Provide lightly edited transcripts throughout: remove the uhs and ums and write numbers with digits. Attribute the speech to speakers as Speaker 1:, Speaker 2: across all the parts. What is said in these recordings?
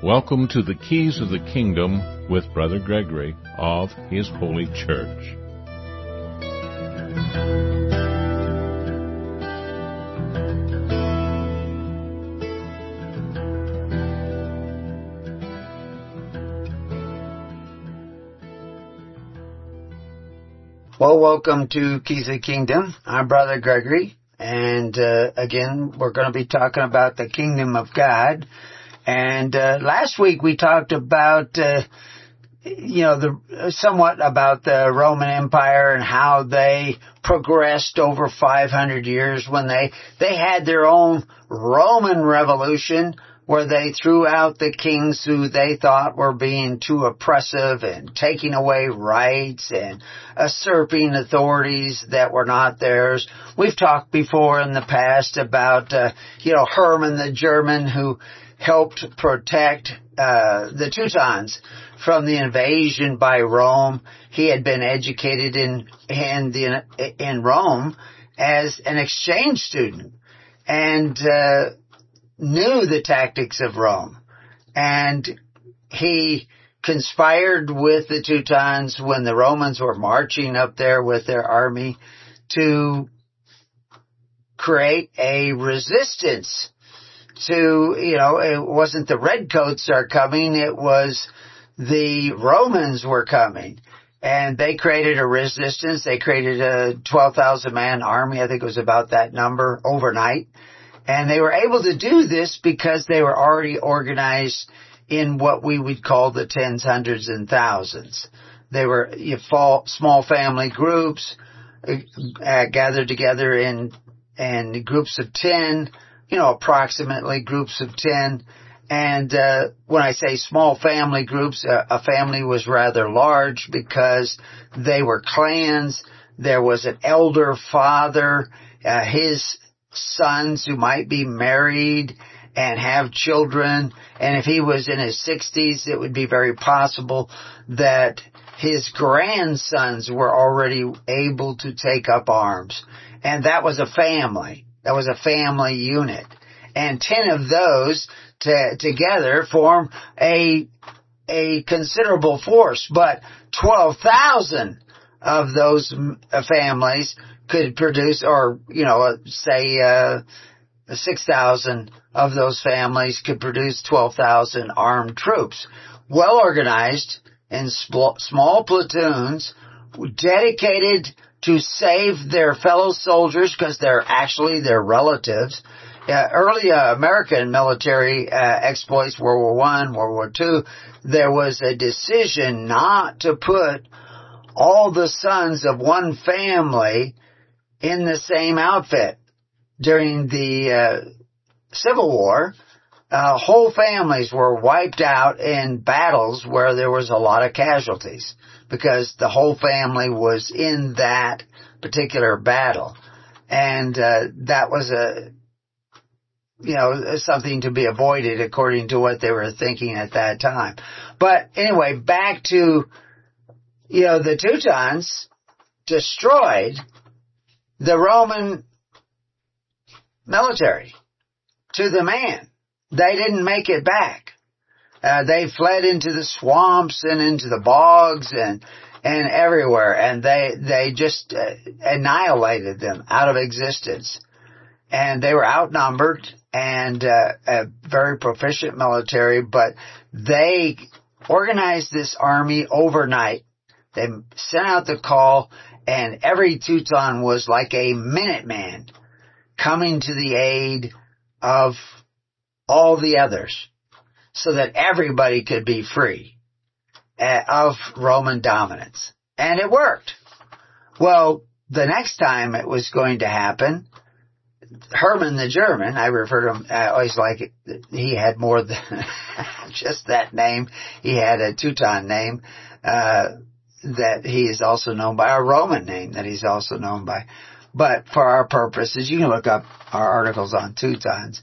Speaker 1: Welcome to the Keys of the Kingdom with Brother Gregory of His Holy Church.
Speaker 2: Well, welcome to Keys of the Kingdom. I'm Brother Gregory, and again, we're going to be talking about the Kingdom of God. And last week we talked about, somewhat about the Roman Empire and how they progressed over 500 years when they had their own Roman Revolution, where they threw out the kings who they thought were being too oppressive and taking away rights and usurping authorities that were not theirs. We've talked before in the past about, Herman the German, who helped protect the Teutons from the invasion by Rome. He had been educated in Rome as an exchange student and knew the tactics of Rome. And he conspired with the Teutons when the Romans were marching up there with their army to create a resistance to, it wasn't the redcoats are coming, it was the Romans were coming. And they created a resistance. They created a 12,000 man army. I think it was about that number overnight. And they were able to do this because they were already organized in what we would call the tens, hundreds, and thousands. They were small family groups, gathered together in groups of 10, approximately groups of 10. And when I say small family groups, a family was rather large because they were clans. There was an elder father, his sons who might be married and have children, and if he was in his 60s, it would be very possible that his grandsons were already able to take up arms. And that was a family. That was a family unit. And 10 of those together form a considerable force, but 12,000 of those families could produce, or, say 6,000 of those families could produce 12,000 armed troops. Well organized in small platoons, dedicated to save their fellow soldiers because they're actually their relatives. Early American military exploits, World War I, World War II, there was a decision not to put all the sons of one family in the same outfit. During the Civil War, whole families were wiped out in battles where there was a lot of casualties because the whole family was in that particular battle. And that was something to be avoided according to what they were thinking at that time. But anyway, back to, the Teutons destroyed the Roman military to the man. They didn't make it back. They fled into the swamps and into the bogs and everywhere, and they just annihilated them out of existence. And they were outnumbered and a very proficient military, but they organized this army overnight. They sent out the call, and every Teuton was like a Minuteman coming to the aid of all the others so that everybody could be free of Roman dominance. And it worked. Well, the next time it was going to happen, Herman the German, I refer to him, I always like it, he had more than just that name. He had a Teuton name that he is also known by, a Roman name that he's also known by. But for our purposes, you can look up our articles on Teutons.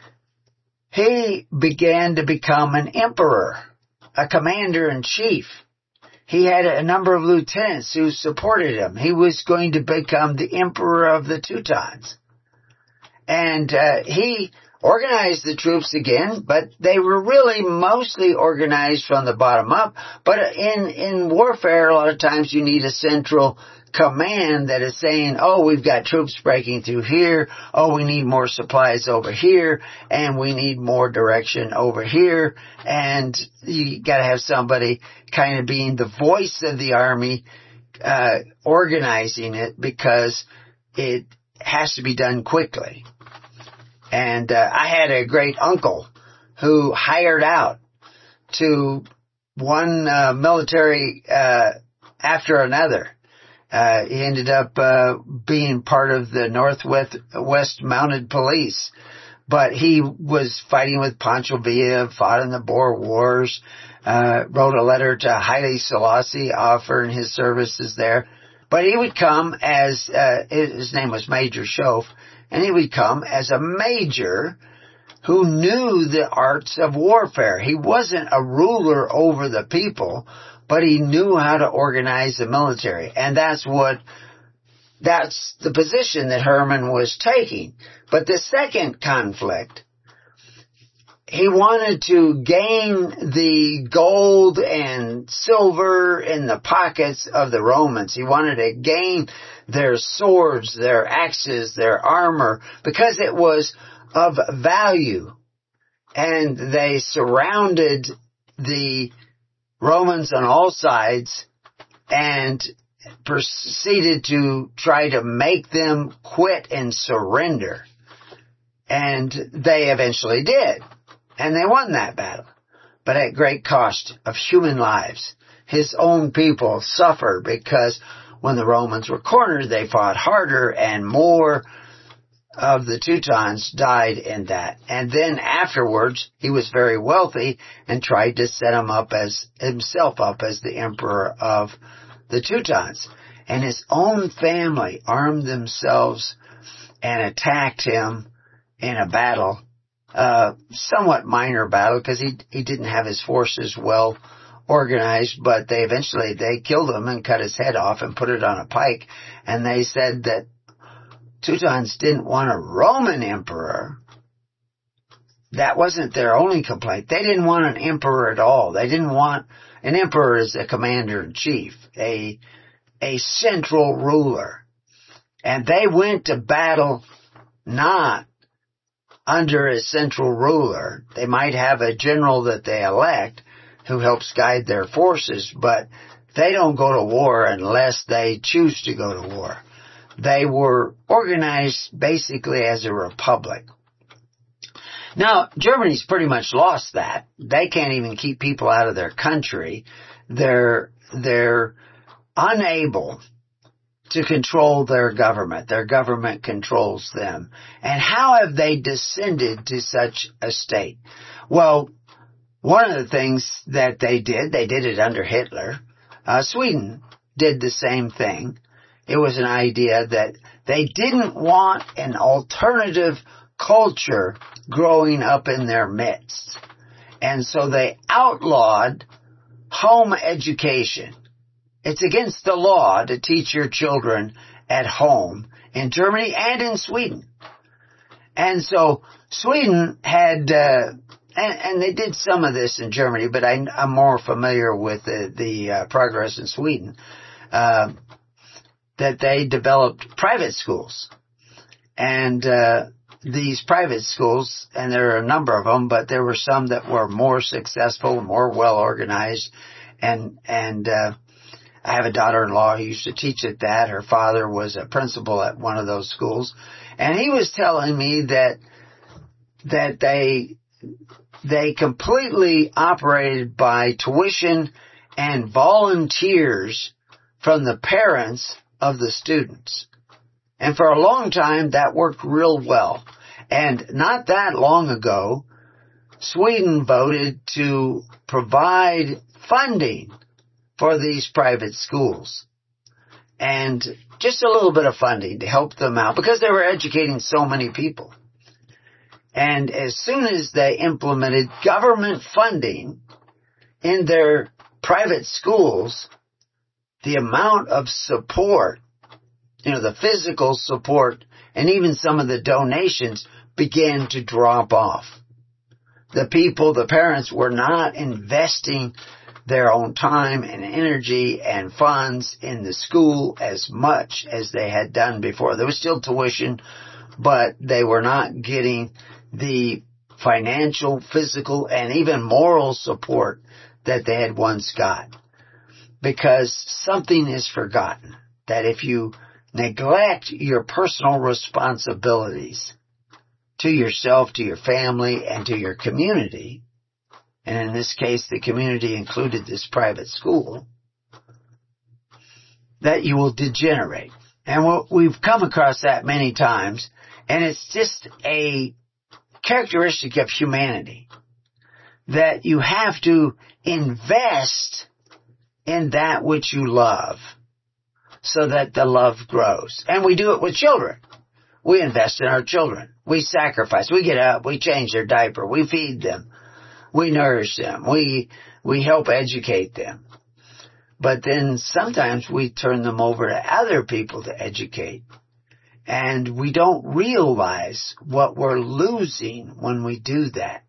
Speaker 2: He began to become an emperor, a commander-in-chief. He had a number of lieutenants who supported him. He was going to become the emperor of the Teutons. And he organize the troops again, but they were really mostly organized from the bottom up. But in warfare, a lot of times you need a central command that is saying, oh, we've got troops breaking through here, oh, we need more supplies over here, and we need more direction over here, and you gotta have somebody kind of being the voice of the army, organizing it, because it has to be done quickly. And I had a great uncle who hired out to one military after another. He ended up being part of the Northwest Mounted Police. But he was fighting with Pancho Villa, fought in the Boer Wars, wrote a letter to Haile Selassie offering his services there. But he would come as, his name was Major Schoaf, and he would come as a major who knew the arts of warfare. He wasn't a ruler over the people, but he knew how to organize the military. And that's the position that Herman was taking. But the second conflict, he wanted to gain the gold and silver in the pockets of the Romans. He wanted to gain their swords, their axes, their armor, because it was of value. And they surrounded the Romans on all sides and proceeded to try to make them quit and surrender. And they eventually did. And they won that battle. But at great cost of human lives. His own people suffered because when the Romans were cornered, they fought harder, and more of the Teutons died in that. And then afterwards, he was very wealthy and tried to set himself up as the emperor of the Teutons. And his own family armed themselves and attacked him in a battle, somewhat minor battle, because he didn't have his forces well organized, but they killed him and cut his head off and put it on a pike. And they said that Teutons didn't want a Roman emperor. That wasn't their only complaint. They didn't want an emperor at all. They didn't want an emperor as a commander-in-chief, a central ruler. And they went to battle not under a central ruler. They might have a general that they elect who helps guide their forces, but they don't go to war unless they choose to go to war. They were organized basically as a republic. Now, Germany's pretty much lost that. They can't even keep people out of their country. They're unable to control their government. Their government controls them. And how have they descended to such a state? Well, one of the things that they did it under Hitler. Sweden did the same thing. It was an idea that they didn't want an alternative culture growing up in their midst. And so they outlawed home education. It's against the law to teach your children at home in Germany and in Sweden. And so Sweden had, and they did some of this in Germany, but I'm more familiar with the progress in Sweden, that they developed private schools. And these private schools, and there are a number of them, but there were some that were more successful, more well organized, and I have a daughter-in-law who used to teach at that. Her father was a principal at one of those schools. And he was telling me that they completely operated by tuition and volunteers from the parents of the students. And for a long time, that worked real well. And not that long ago, Sweden voted to provide funding for these private schools. And just a little bit of funding to help them out, because they were educating so many people. And as soon as they implemented government funding in their private schools, the amount of support, the physical support, and even some of the donations began to drop off. The parents were not investing their own time and energy and funds in the school as much as they had done before. There was still tuition, but they were not getting the financial, physical, and even moral support that they had once got. Because something is forgotten, that if you neglect your personal responsibilities to yourself, to your family, and to your community, and in this case the community included this private school, that you will degenerate. And we've come across that many times, and it's just a characteristic of humanity, that you have to invest in that which you love so that the love grows. And we do it with children. We invest in our children. We sacrifice. We get up. We change their diaper. We feed them. We nourish them. We help educate them. But then sometimes we turn them over to other people to educate. And we don't realize what we're losing when we do that.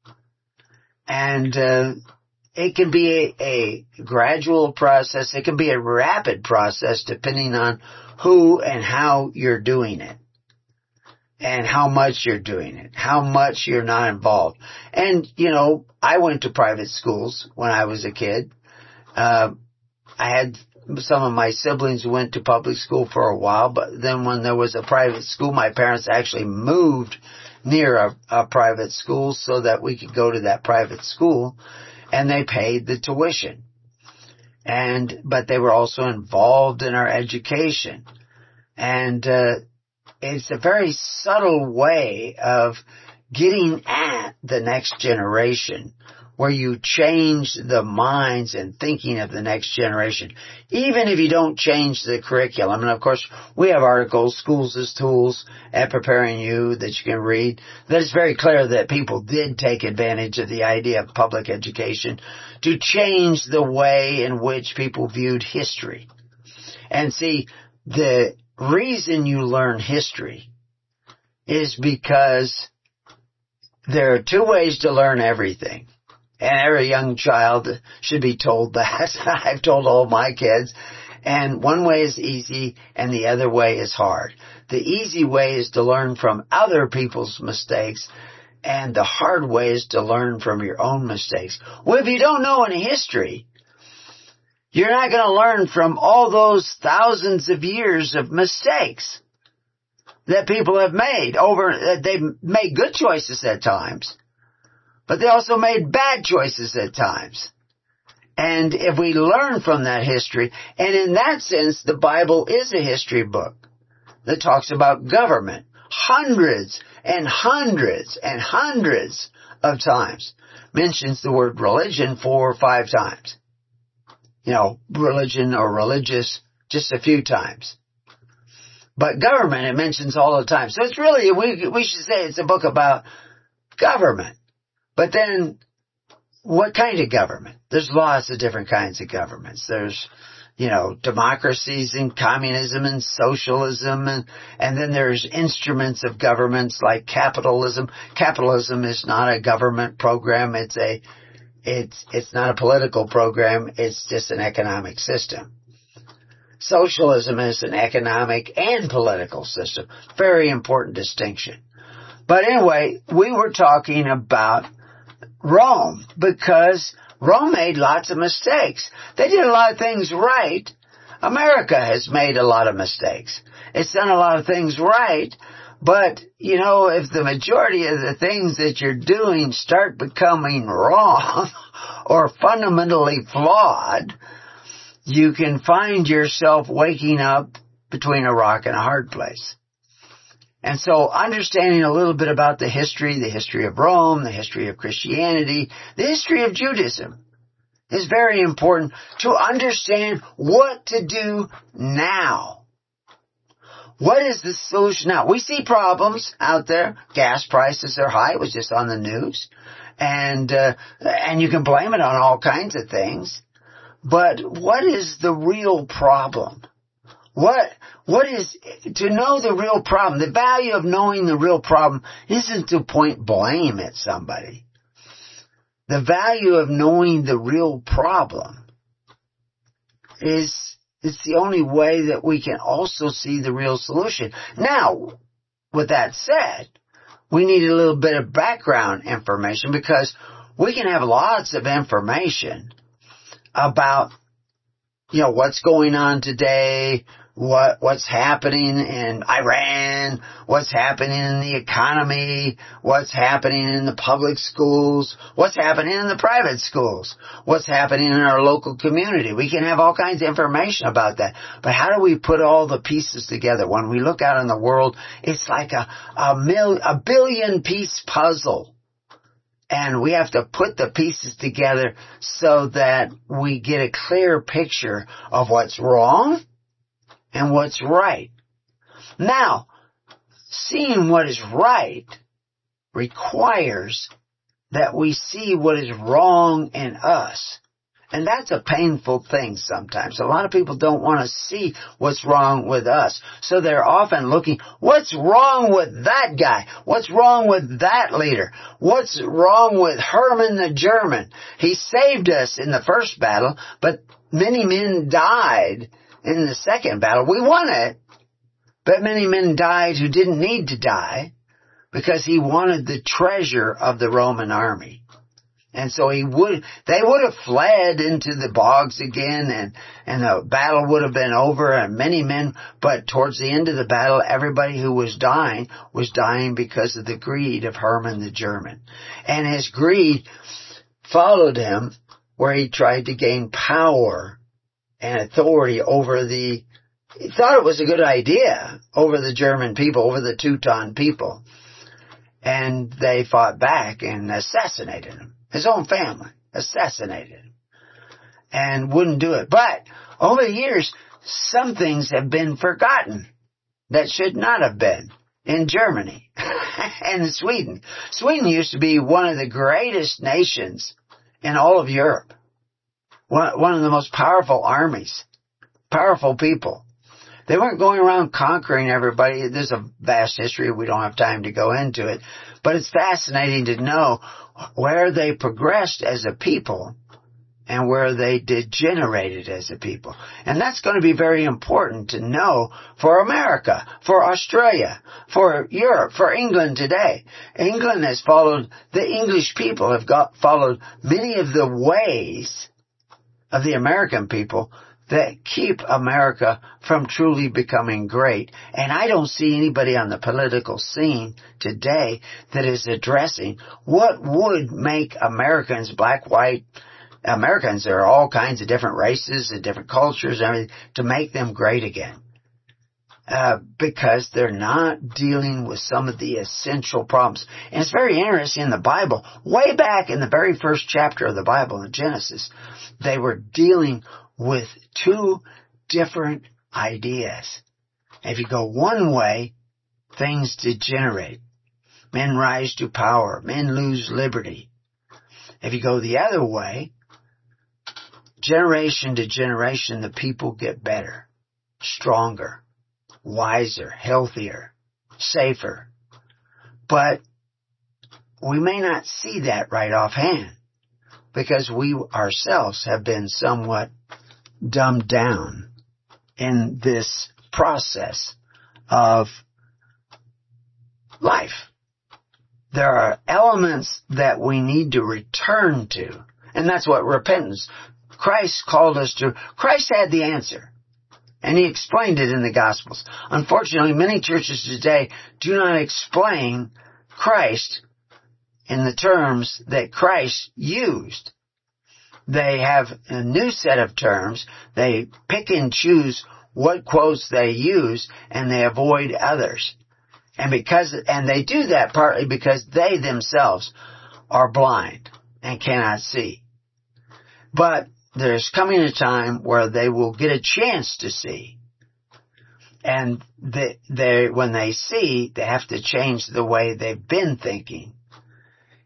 Speaker 2: And it can be a gradual process. It can be a rapid process depending on who and how you're doing it. And how much you're doing it. How much you're not involved. And, I went to private schools when I was a kid. I had some of my siblings who went to public school for a while, but then when there was a private school, my parents actually moved near a private school so that we could go to that private school, and they paid the tuition. But they were also involved in our education. And it's a very subtle way of getting at the next generation, where you change the minds and thinking of the next generation, even if you don't change the curriculum. And of course, we have articles, Schools as Tools at Preparing You, that you can read, that it's very clear that people did take advantage of the idea of public education to change the way in which people viewed history. And see, the reason you learn history is because there are two ways to learn everything. And every young child should be told that. I've told all my kids. And one way is easy and the other way is hard. The easy way is to learn from other people's mistakes, and the hard way is to learn from your own mistakes. Well, if you don't know any history, you're not going to learn from all those thousands of years of mistakes that people have made. They've made good choices at times, but they also made bad choices at times. And if we learn from that history, and in that sense, the Bible is a history book that talks about government hundreds and hundreds and hundreds of times, mentions the word religion 4 or 5 times. Religion or religious just a few times. But government, it mentions all the time. So it's really, we should say it's a book about government. But then, what kind of government? There's lots of different kinds of governments. There's, democracies and communism and socialism, and then there's instruments of governments like capitalism. Capitalism is not a government program. It's not a political program. It's just an economic system. Socialism is an economic and political system. Very important distinction. But anyway, we were talking about Rome, because Rome made lots of mistakes. They did a lot of things right. America has made a lot of mistakes. It's done a lot of things right, but, if the majority of the things that you're doing start becoming wrong or fundamentally flawed, you can find yourself waking up between a rock and a hard place. And so understanding a little bit about the history of Rome, the history of Christianity, the history of Judaism is very important to understand what to do now. What is the solution now? We see problems out there. Gas prices are high. It was just on the news. And you can blame it on all kinds of things. But what is the real problem? What is, to know the real problem, the value of knowing the real problem isn't to point blame at somebody. The value of knowing the real problem is, it's the only way that we can also see the real solution. Now, with that said, we need a little bit of background information, because we can have lots of information about, what's going on today, what's happening in Iran, what's happening in the economy, what's happening in the public schools, what's happening in the private schools, what's happening in our local community. We can have all kinds of information about that. But how do we put all the pieces together? When we look out in the world, it's like a billion-piece puzzle. And we have to put the pieces together so that we get a clear picture of what's wrong and what's right. Now, seeing what is right requires that we see what is wrong in us. And that's a painful thing sometimes. A lot of people don't want to see what's wrong with us. So they're often looking, what's wrong with that guy? What's wrong with that leader? What's wrong with Herman the German? He saved us in the first battle, but many men died in the second battle. We won it, but many men died who didn't need to die, because he wanted the treasure of the Roman army. And so they would have fled into the bogs again, and the battle would have been over, and many men, but towards the end of the battle, everybody who was dying because of the greed of Herman the German. And his greed followed him, where he tried to gain power and authority over he thought it was a good idea, over the German people, over the Teuton people. And they fought back and assassinated him. His own family assassinated him and wouldn't do it. But over the years, some things have been forgotten that should not have been in Germany and Sweden. Sweden used to be one of the greatest nations in all of Europe. One of the most powerful armies, powerful people. They weren't going around conquering everybody. There's a vast history. We don't have time to go into it. But it's fascinating to know where they progressed as a people and where they degenerated as a people. And that's going to be very important to know for America, for Australia, for Europe, for England today. England has followed, the English people have followed many of the ways of the American people that keep America from truly becoming great. And I don't see anybody on the political scene today that is addressing what would make Americans, black, white, Americans, there are all kinds of different races and different cultures and everything, to make them great again. Because they're not dealing with some of the essential problems. And it's very interesting in the Bible, way back in the very first chapter of the Bible in Genesis, they were dealing with two different ideas. If you go one way, things degenerate. Men rise to power. Men lose liberty. If you go the other way, generation to generation, the people get better, stronger, wiser, healthier, safer. But we may not see that right offhand, because we ourselves have been somewhat dumbed down in this process of life. There are elements that we need to return to, and that's what repentance. Christ called us to. Christ had the answer, and He explained it in the Gospels. Unfortunately, many churches today do not explain Christ in the terms that Christ used. They have a new set of terms. They pick and choose what quotes they use, and they avoid others. And they do that partly because they themselves are blind and cannot see. But there's coming a time where they will get a chance to see. And when they see, they have to change the way they've been thinking.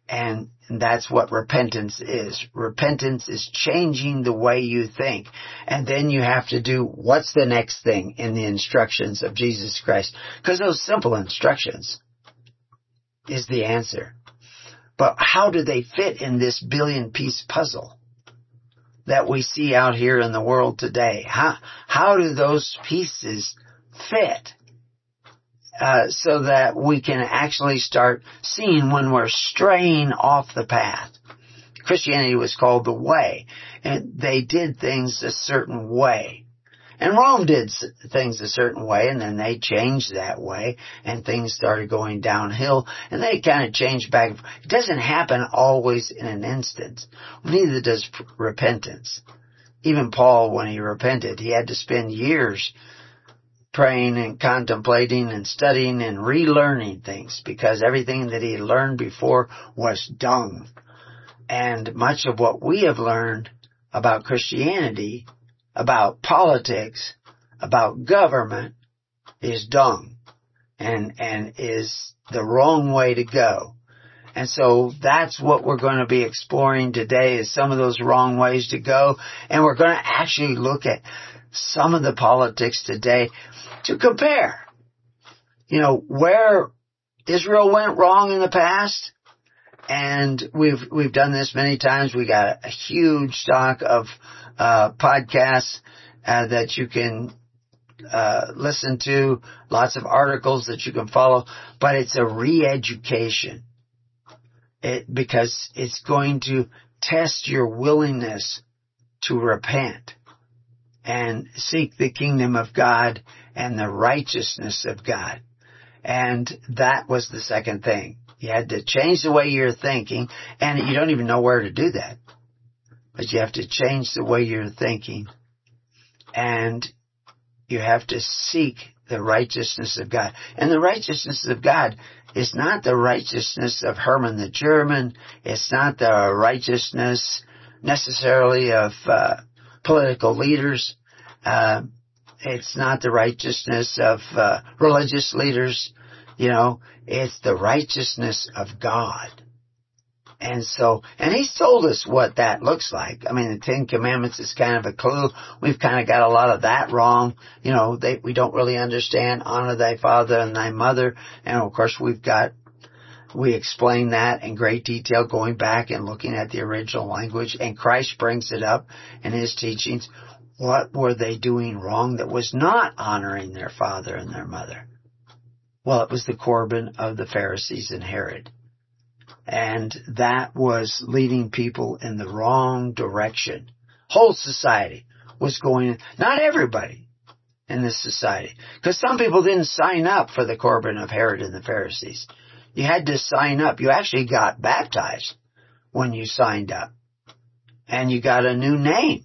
Speaker 2: And that's what repentance is. Repentance is changing the way you think. And then you have to do what's the next thing in the instructions of Jesus Christ. Because those simple instructions is the answer. But how do they fit in this billion-piece puzzle that we see out here in the world today? How do those pieces fit so that we can actually start seeing when we're straying off the path? Christianity was called the way, and they did things a certain way. And Rome did things a certain way, and then they changed that way, and things started going downhill, and they kind of changed back. It doesn't happen always in an instant. Neither does repentance. Even Paul, when he repented, he had to spend years praying and contemplating and studying and relearning things, because everything that he learned before was dung. And much of what we have learned about Christianity, about politics, about government, is dung and is the wrong way to go. And so that's what we're going to be exploring today, is some of those wrong ways to go. And we're going to actually look at some of the politics today to compare, where Israel went wrong in the past. And we've done this many times. We got a huge stock of podcasts that you can listen to, lots of articles that you can follow, but it's a re-education. Because it's going to test your willingness to repent and seek the kingdom of God and the righteousness of God. And that was the second thing. You had to change the way you're thinking, and you don't even know where to do that. But you have to change the way you're thinking, and you have to seek the righteousness of God. And the righteousness of God is not the righteousness of Herman the German. It's not the righteousness necessarily of political leaders. It's not the righteousness of religious leaders. It's the righteousness of God. And He's told us what that looks like. I mean, the Ten Commandments is kind of a clue. We've kind of got a lot of that wrong. We don't really understand honor thy father and thy mother. And of course we explain that in great detail, going back and looking at the original language. And Christ brings it up in His teachings. What were they doing wrong that was not honoring their father and their mother? Well, it was the Corban of the Pharisees and Herod. And that was leading people in the wrong direction. Whole society was going, not everybody in this society, because some people didn't sign up for the Corban of Herod and the Pharisees. You had to sign up. You actually got baptized when you signed up. And you got a new name.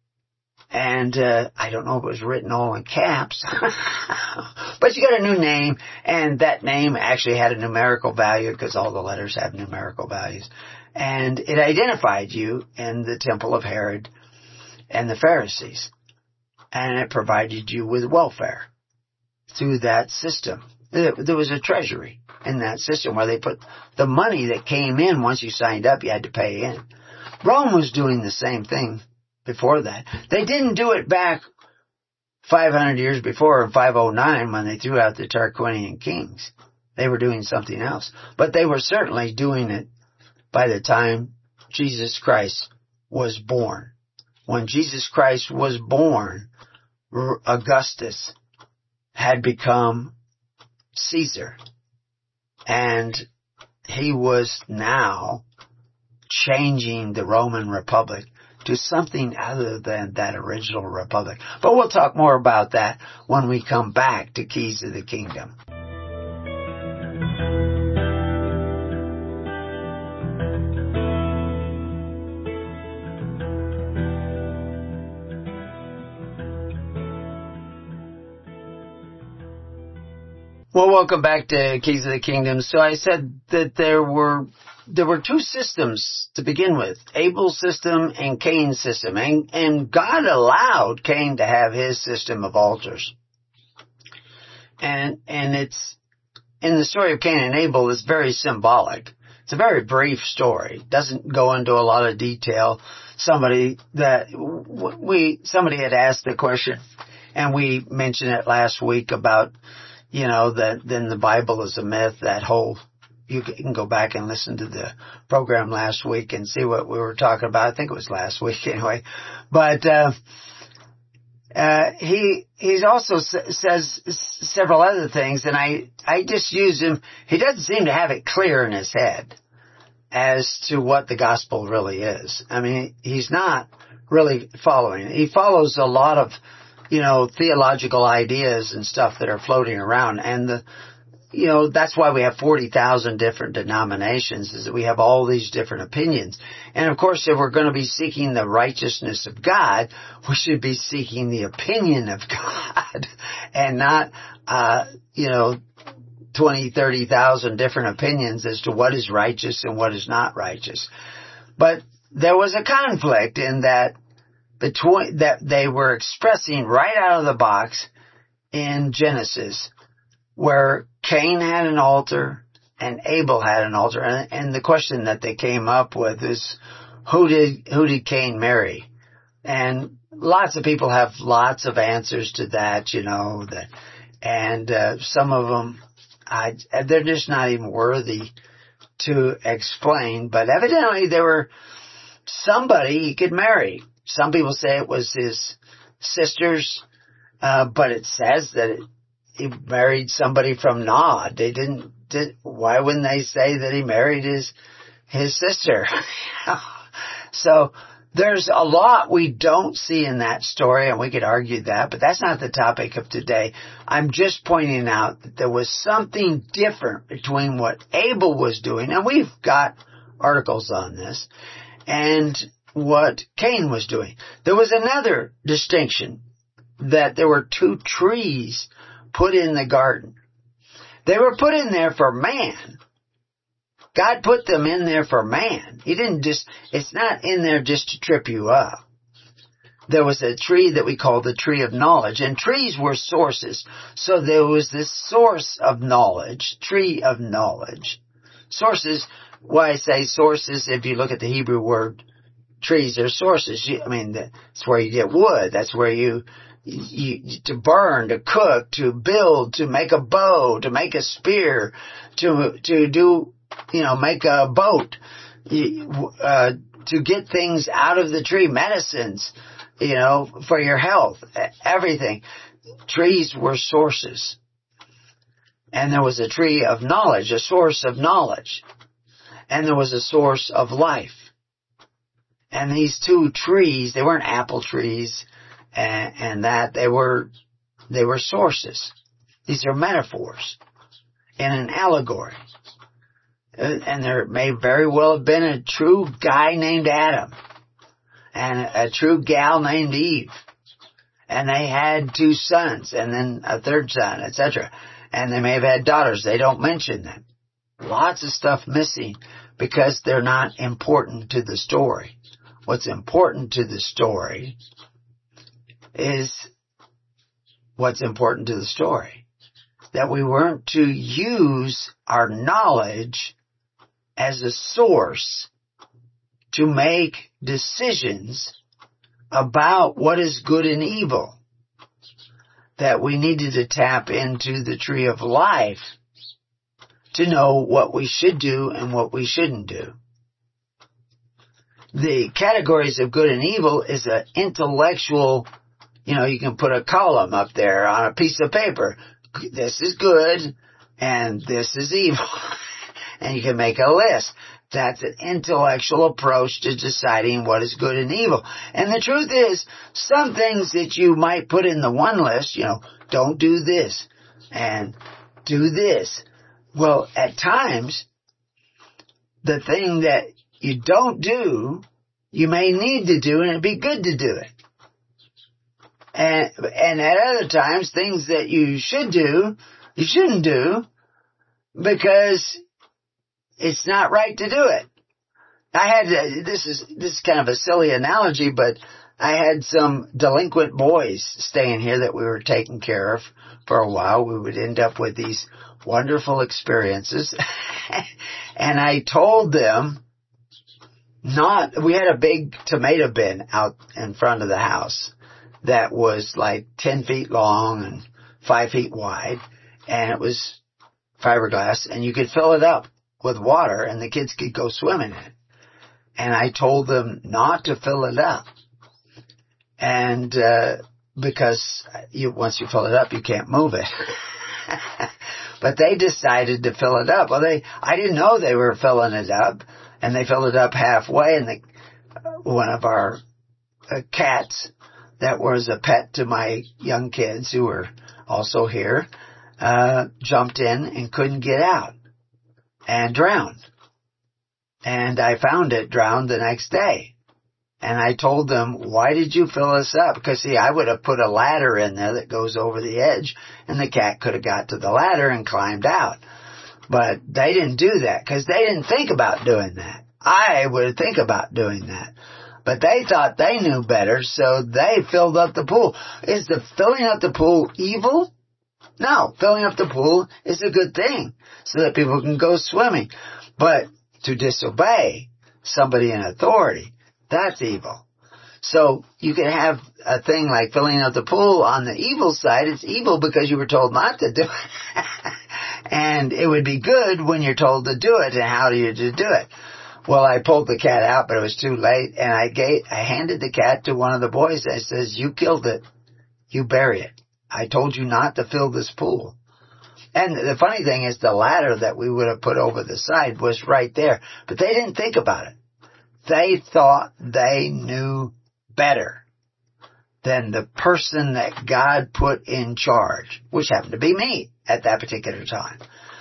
Speaker 2: And I don't know if it was written all in caps, but you got a new name, and that name actually had a numerical value, because all the letters have numerical values. And it identified you in the temple of Herod and the Pharisees. And it provided you with welfare through that system. There was a treasury in that system where they put the money that came in. Once you signed up, you had to pay in. Rome was doing the same thing before that. They didn't do it back 500 years before, in 509, when they threw out the Tarquinian kings. They were doing something else. But they were certainly doing it by the time Jesus Christ was born. When Jesus Christ was born, Augustus had become Caesar. And he was now changing the Roman Republic to something other than that original republic. But we'll talk more about that when we come back to Keys of the Kingdom. Well, welcome back to Keys of the Kingdom. So I said that there were two systems to begin with, Abel's system and Cain's system. And God allowed Cain to have his system of altars. And it's, in the story of Cain and Abel, it's very symbolic. It's a very brief story. It doesn't go into a lot of detail. Somebody had asked the question, and we mentioned it last week about, that then the Bible is a myth. That whole, you can go back and listen to the program last week and see what we were talking about. I think it was last week anyway. But, he's also says several other things, and I just use him. He doesn't seem to have it clear in his head as to what the gospel really is. I mean, he's not really following. He follows a lot of, theological ideas and stuff that are floating around, and that's why we have 40,000 different denominations, is that we have all these different opinions. And of course, if we're going to be seeking the righteousness of God, we should be seeking the opinion of God and not, 20, 30,000 different opinions as to what is righteous and what is not righteous. But there was a conflict in that that they were expressing right out of the box in Genesis, where Cain had an altar and Abel had an altar. And the question that they came up with is, who did Cain marry? And lots of people have lots of answers to that, and some of them, they're just not even worthy to explain. But evidently there were somebody he could marry. Some people say it was his sisters, but it says that he married somebody from Nod. Why wouldn't they say that he married his sister? So there's a lot we don't see in that story, and we could argue that, but that's not the topic of today. I'm just pointing out that there was something different between what Abel was doing, and we've got articles on this, and what Cain was doing. There was another distinction, that there were two trees put in the garden. They were put in there for man. God put them in there for man. It's not in there just to trip you up. There was a tree that we called the tree of knowledge, and trees were sources. So there was this source of knowledge, tree of knowledge. Sources, why I say sources, if you look at the Hebrew word, trees are sources. That's where you get wood. That's where you to burn, to cook, to build, to make a bow, to make a spear, to do, make a boat, to get things out of the tree, medicines, for your health, everything. Trees were sources. And there was a tree of knowledge, a source of knowledge. And there was a source of life. And these two trees, they weren't apple trees, and that they were sources. These are metaphors in an allegory. And there may very well have been a true guy named Adam and a true gal named Eve. And they had two sons and then a third son, etc. And they may have had daughters. They don't mention them. Lots of stuff missing because they're not important to the story. What's important to the story is what's important to the story. That we weren't to use our knowledge as a source to make decisions about what is good and evil. That we needed to tap into the tree of life to know what we should do and what we shouldn't do. The categories of good and evil is an intellectual, you can put a column up there on a piece of paper. This is good and this is evil. And you can make a list. That's an intellectual approach to deciding what is good and evil. And the truth is, some things that you might put in the one list, don't do this and do this. Well, at times, the thing that you don't do, you may need to do, and it'd be good to do it. And at other times, things that you should do, you shouldn't do, because it's not right to do it. This is kind of a silly analogy, but I had some delinquent boys staying here that we were taking care of for a while. We would end up with these wonderful experiences. And I told them we had a big tomato bin out in front of the house that was like 10 feet long and 5 feet wide, and it was fiberglass, and you could fill it up with water and the kids could go swimming in it. And I told them not to fill it up. And, because once you fill it up, you can't move it. But they decided to fill it up. Well, I didn't know they were filling it up, and they filled it up halfway, and one of our cats that was a pet to my young kids who were also here, jumped in and couldn't get out and drowned. And I found it drowned the next day. And I told them, why did you fill us up? Because, see, I would have put a ladder in there that goes over the edge, and the cat could have got to the ladder and climbed out. But they didn't do that, because they didn't think about doing that. I would think about doing that. But they thought they knew better, so they filled up the pool. Is the filling up the pool evil? No, filling up the pool is a good thing, so that people can go swimming. But to disobey somebody in authority, that's evil. So you can have a thing like filling up the pool on the evil side. It's evil because you were told not to do it. And it would be good when you're told to do it. And how do you do it? Well, I pulled the cat out, but it was too late. And I handed the cat to one of the boys. I says, you killed it. You bury it. I told you not to fill this pool. And the funny thing is the ladder that we would have put over the side was right there. But they didn't think about it. They thought they knew better than the person that God put in charge, which happened to be me at that particular time.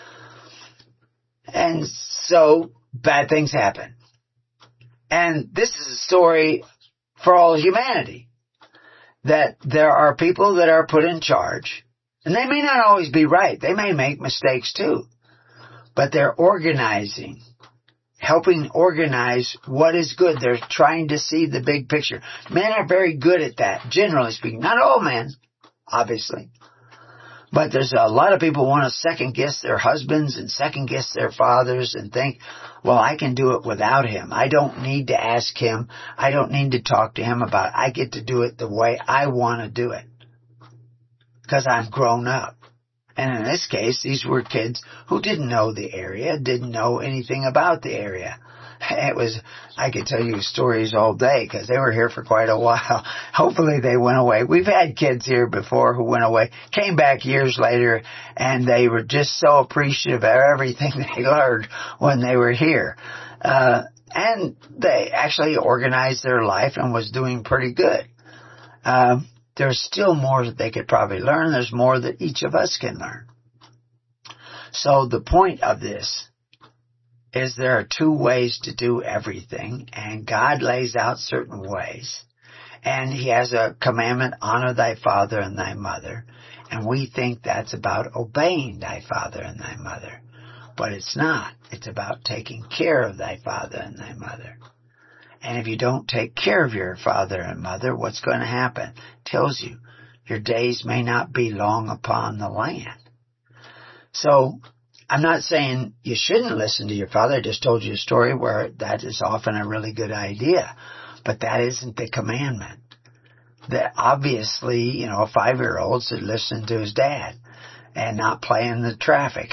Speaker 2: And so bad things happen. And this is a story for all humanity, that there are people that are put in charge, and they may not always be right. They may make mistakes too, but they're organizing, helping organize what is good. They're trying to see the big picture. Men are very good at that, generally speaking. Not all men, obviously. But there's a lot of people want to second guess their husbands and second guess their fathers and think, well, I can do it without him. I don't need to ask him. I don't need to talk to him about it. I get to do it the way I want to do it, because I'm grown up. And in this case, these were kids who didn't know the area, didn't know anything about the area. I could tell you stories all day because they were here for quite a while. Hopefully they went away. We've had kids here before who went away, came back years later, and they were just so appreciative of everything they learned when they were here. And they actually organized their life and was doing pretty good. There's still more that they could probably learn. There's more that each of us can learn. So the point of this is there are two ways to do everything, and God lays out certain ways. And He has a commandment, honor thy father and thy mother. And we think that's about obeying thy father and thy mother. But it's not. It's about taking care of thy father and thy mother. And if you don't take care of your father and mother, what's going to happen? It tells you your days may not be long upon the land. So I'm not saying you shouldn't listen to your father. I just told you a story where that is often a really good idea. But that isn't the commandment. That obviously, a 5-year-old should listen to his dad and not play in the traffic.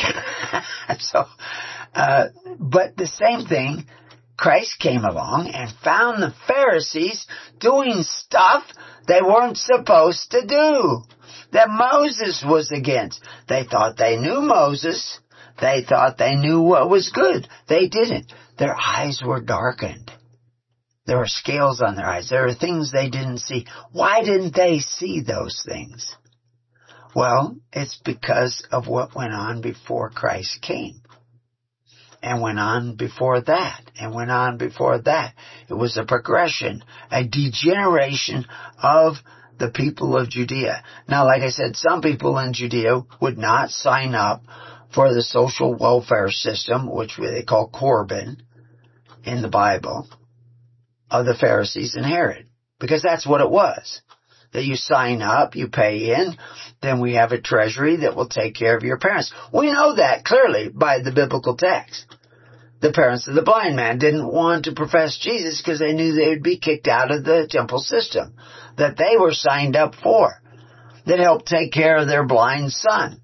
Speaker 2: But the same thing, Christ came along and found the Pharisees doing stuff they weren't supposed to do, that Moses was against. They thought they knew Moses. They thought they knew what was good. They didn't. Their eyes were darkened. There were scales on their eyes. There were things they didn't see. Why didn't they see those things? Well, it's because of what went on before Christ came. And went on before that, and went on before that. It was a progression, a degeneration of the people of Judea. Now, like I said, some people in Judea would not sign up for the social welfare system, which they call Corban in the Bible, of the Pharisees and Herod, because that's what it was. that you sign up, you pay in, then we have a treasury that will take care of your parents. We know that clearly by the biblical text. The parents of the blind man didn't want to profess Jesus because they knew they would be kicked out of the temple system that they were signed up for, that helped take care of their blind son.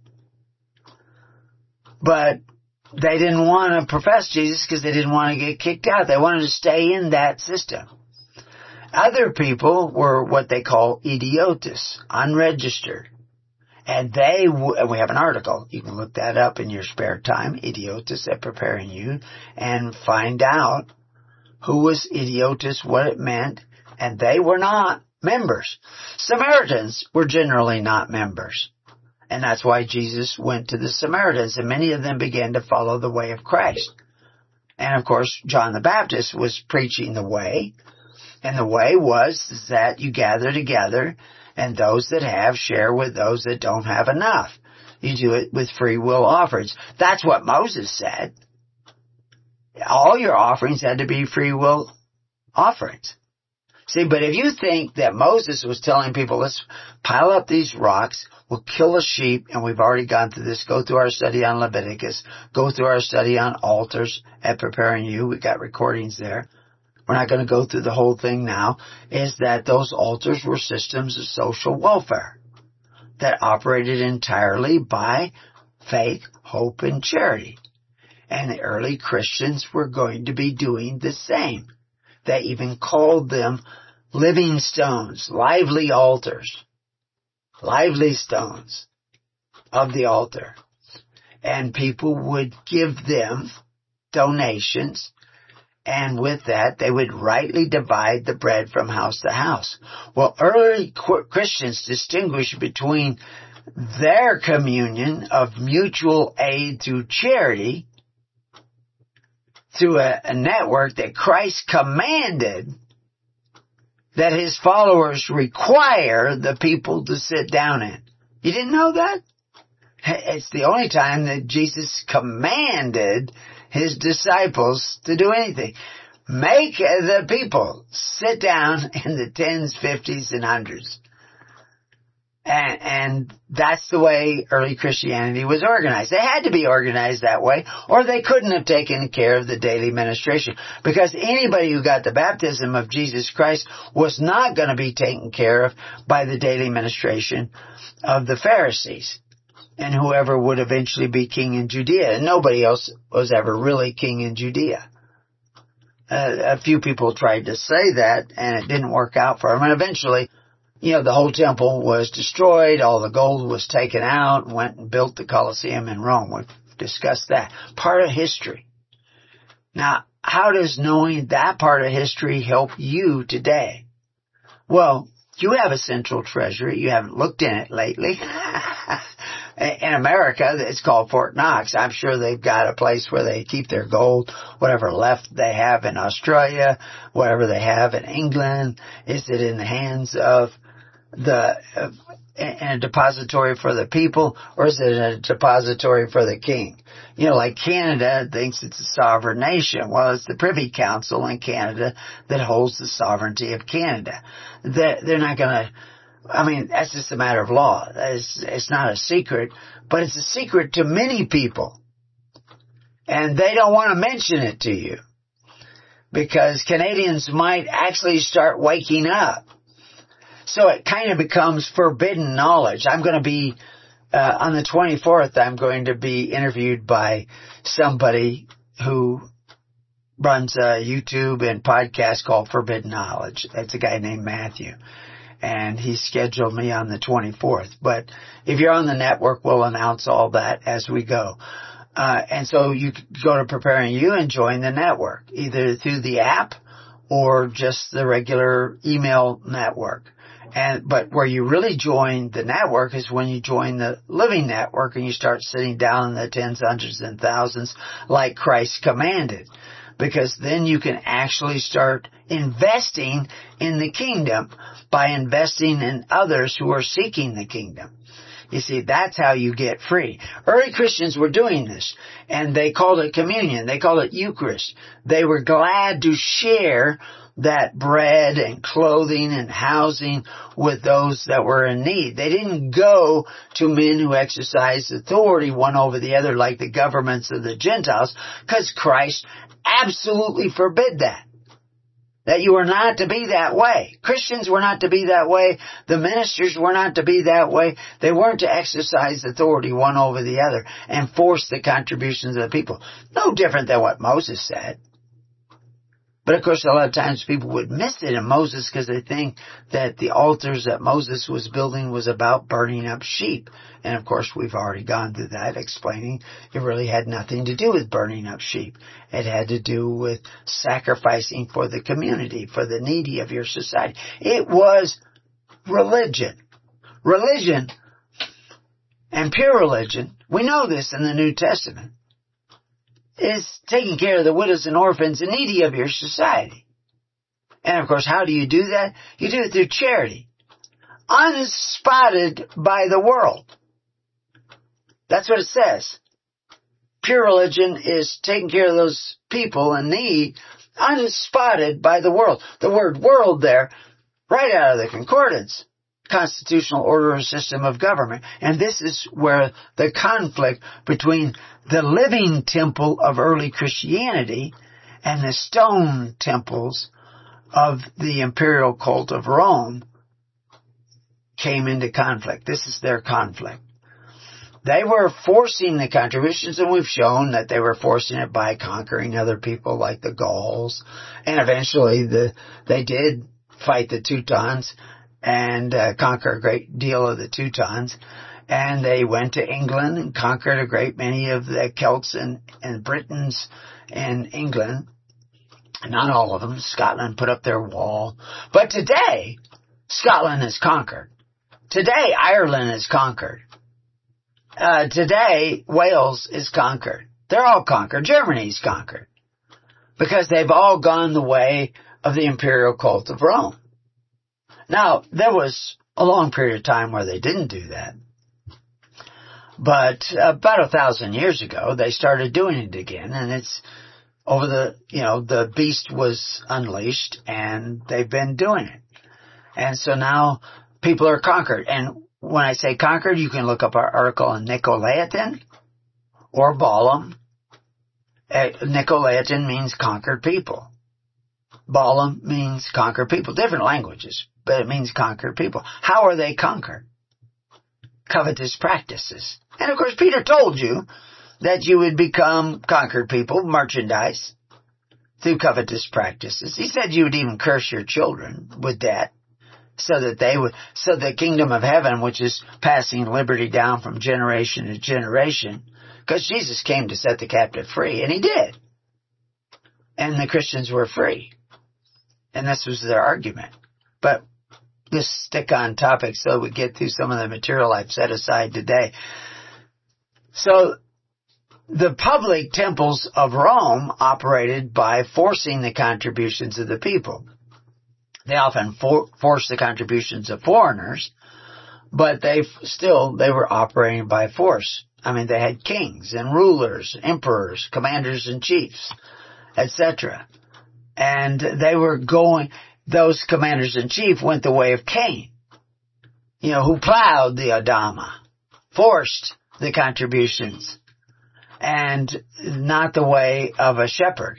Speaker 2: But they didn't want to profess Jesus because they didn't want to get kicked out. They wanted to stay in that system. Other people were what they call idiotus, unregistered. And we have an article, you can look that up in your spare time, idiotus at Preparing You, and find out who was idiotus, what it meant, and they were not members. Samaritans were generally not members. And that's why Jesus went to the Samaritans, and many of them began to follow the way of Christ. And of course, John the Baptist was preaching the way, and the way was that you gather together, and those that have share with those that don't have enough. You do it with free will offerings. That's what Moses said. All your offerings had to be free will offerings. See, but if you think that Moses was telling people, let's pile up these rocks, we'll kill a sheep, and we've already gone through this, go through our study on Leviticus, go through our study on altars at Preparing You, we got recordings there. We're not going to go through the whole thing now, is that those altars were systems of social welfare that operated entirely by faith, hope, and charity. And the early Christians were going to be doing the same. They even called them living stones, lively altars, lively stones of the altar. And people would give them donations, and with that they would rightly divide the bread from house to house. Well, early Christians distinguished between their communion of mutual aid through charity, through a network that Christ commanded that his followers require the people to sit down in. You didn't know that? It's the only time that Jesus commanded his disciples to do anything. Make the people sit down in the 10s, 50s, and 100s. And that's the way early Christianity was organized. They had to be organized that way, or they couldn't have taken care of the daily ministration. Because anybody who got the baptism of Jesus Christ was not going to be taken care of by the daily ministration of the Pharisees and whoever would eventually be king in Judea. And nobody else was ever really king in Judea. A few people tried to say that, and it didn't work out for them. And eventually, the whole temple was destroyed, all the gold was taken out, and went and built the Colosseum in Rome. We've discussed that. Part of history. Now, how does knowing that part of history help you today? Well, you have a central treasury. You haven't looked in it lately. In America, it's called Fort Knox. I'm sure they've got a place where they keep their gold, whatever left they have in Australia, whatever they have in England. Is it in the hands of in a depository for the people, or is it a depository for the king? Like Canada thinks it's a sovereign nation. Well, it's the Privy Council in Canada that holds the sovereignty of Canada. They're not going to, that's just a matter of law. It's not a secret, but it's a secret to many people. And they don't want to mention it to you, because Canadians might actually start waking up. So it kind of becomes forbidden knowledge. I'm going to be, on the 24th, I'm going to be interviewed by somebody who runs a YouTube and podcast called Forbidden Knowledge. That's a guy named Matthew. And he scheduled me on the 24th. But if you're on the network, we'll announce all that as we go. And so you can go to Preparing You and join the network, either through the app or just the regular email network. But where you really join the network is when you join the living network and you start sitting down in the tens, hundreds, and thousands like Christ commanded. Because then you can actually start investing in the kingdom by investing in others who are seeking the kingdom. You see, that's how you get free. Early Christians were doing this, and they called it communion. They called it Eucharist. They were glad to share that bread and clothing and housing with those that were in need. They didn't go to men who exercised authority one over the other like the governments of the Gentiles, because Christ absolutely forbid that. That you were not to be that way. Christians were not to be that way. The ministers were not to be that way. They weren't to exercise authority one over the other and force the contributions of the people. No different than what Moses said. But of course, a lot of times people would miss it in Moses because they think that the altars that Moses was building was about burning up sheep. And of course, we've already gone through that, explaining it really had nothing to do with burning up sheep. It had to do with sacrificing for the community, for the needy of your society. It was religion. Religion, and pure religion, we know this in the New Testament, is taking care of the widows and orphans and needy of your society. And of course, how do you do that? You do it through charity. Unspotted by the world. That's what it says. Pure religion is taking care of those people in need, unspotted by the world. The word world there, right out of the concordance. Constitutional order or system of government. And this is where the conflict between the living temple of early Christianity and the stone temples of the imperial cult of Rome came into conflict. This is their conflict. They were forcing the contributions, and we've shown that they were forcing it by conquering other people like the Gauls. And eventually they did fight the Teutons and conquer a great deal of the Teutons. And they went to England and conquered a great many of the Celts and Britons in England. Not all of them. Scotland put up their wall. But today, Scotland is conquered. Today, Ireland is conquered. Today, Wales is conquered. They're all conquered. Germany's conquered. Because they've all gone the way of the imperial cult of Rome. Now, there was a long period of time where they didn't do that. But about 1,000 years ago, they started doing it again. And it's over the beast was unleashed, and they've been doing it. And so now people are conquered. And when I say conquered, you can look up our article on Nicolaitan or Balaam. Nicolaitan means conquered people. Balaam means conquered people. Different languages, but it means conquered people. How are they conquered? Covetous practices. And of course, Peter told you that you would become conquered people, merchandise, through covetous practices. He said you would even curse your children with debt, so that the kingdom of heaven, which is passing liberty down from generation to generation, because Jesus came to set the captive free, and he did. And the Christians were free. And this was their argument. But just stick on topic so we get through some of the material I've set aside today. So, the public temples of Rome operated by forcing the contributions of the people. They often forced the contributions of foreigners, but they were operating by force. I mean, they had kings and rulers, emperors, commanders and chiefs, etc. And those commanders in chief went the way of Cain, who plowed the Adama, forced the contributions, and not the way of a shepherd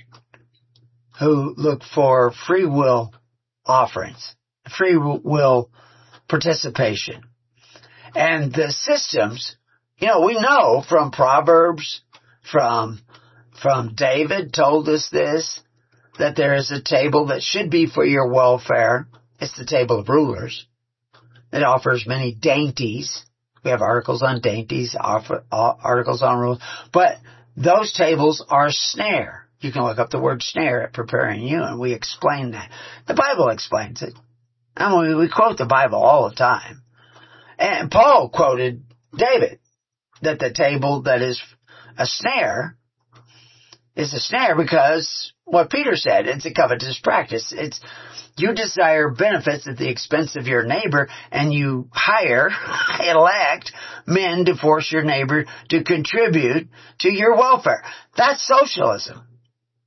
Speaker 2: who looked for free will offerings, free will participation. And the systems, we know from Proverbs, from David told us this, that there is a table that should be for your welfare. It's the table of rulers. It offers many dainties. We have articles on dainties, articles on rules. But those tables are a snare. You can look up the word snare at Preparing You, and we explain that. The Bible explains it. I mean, we quote the Bible all the time. And Paul quoted David, that the table that is a snare is a snare because what Peter said, it's a covetous practice. It's you desire benefits at the expense of your neighbor, and you elect men to force your neighbor to contribute to your welfare. That's socialism.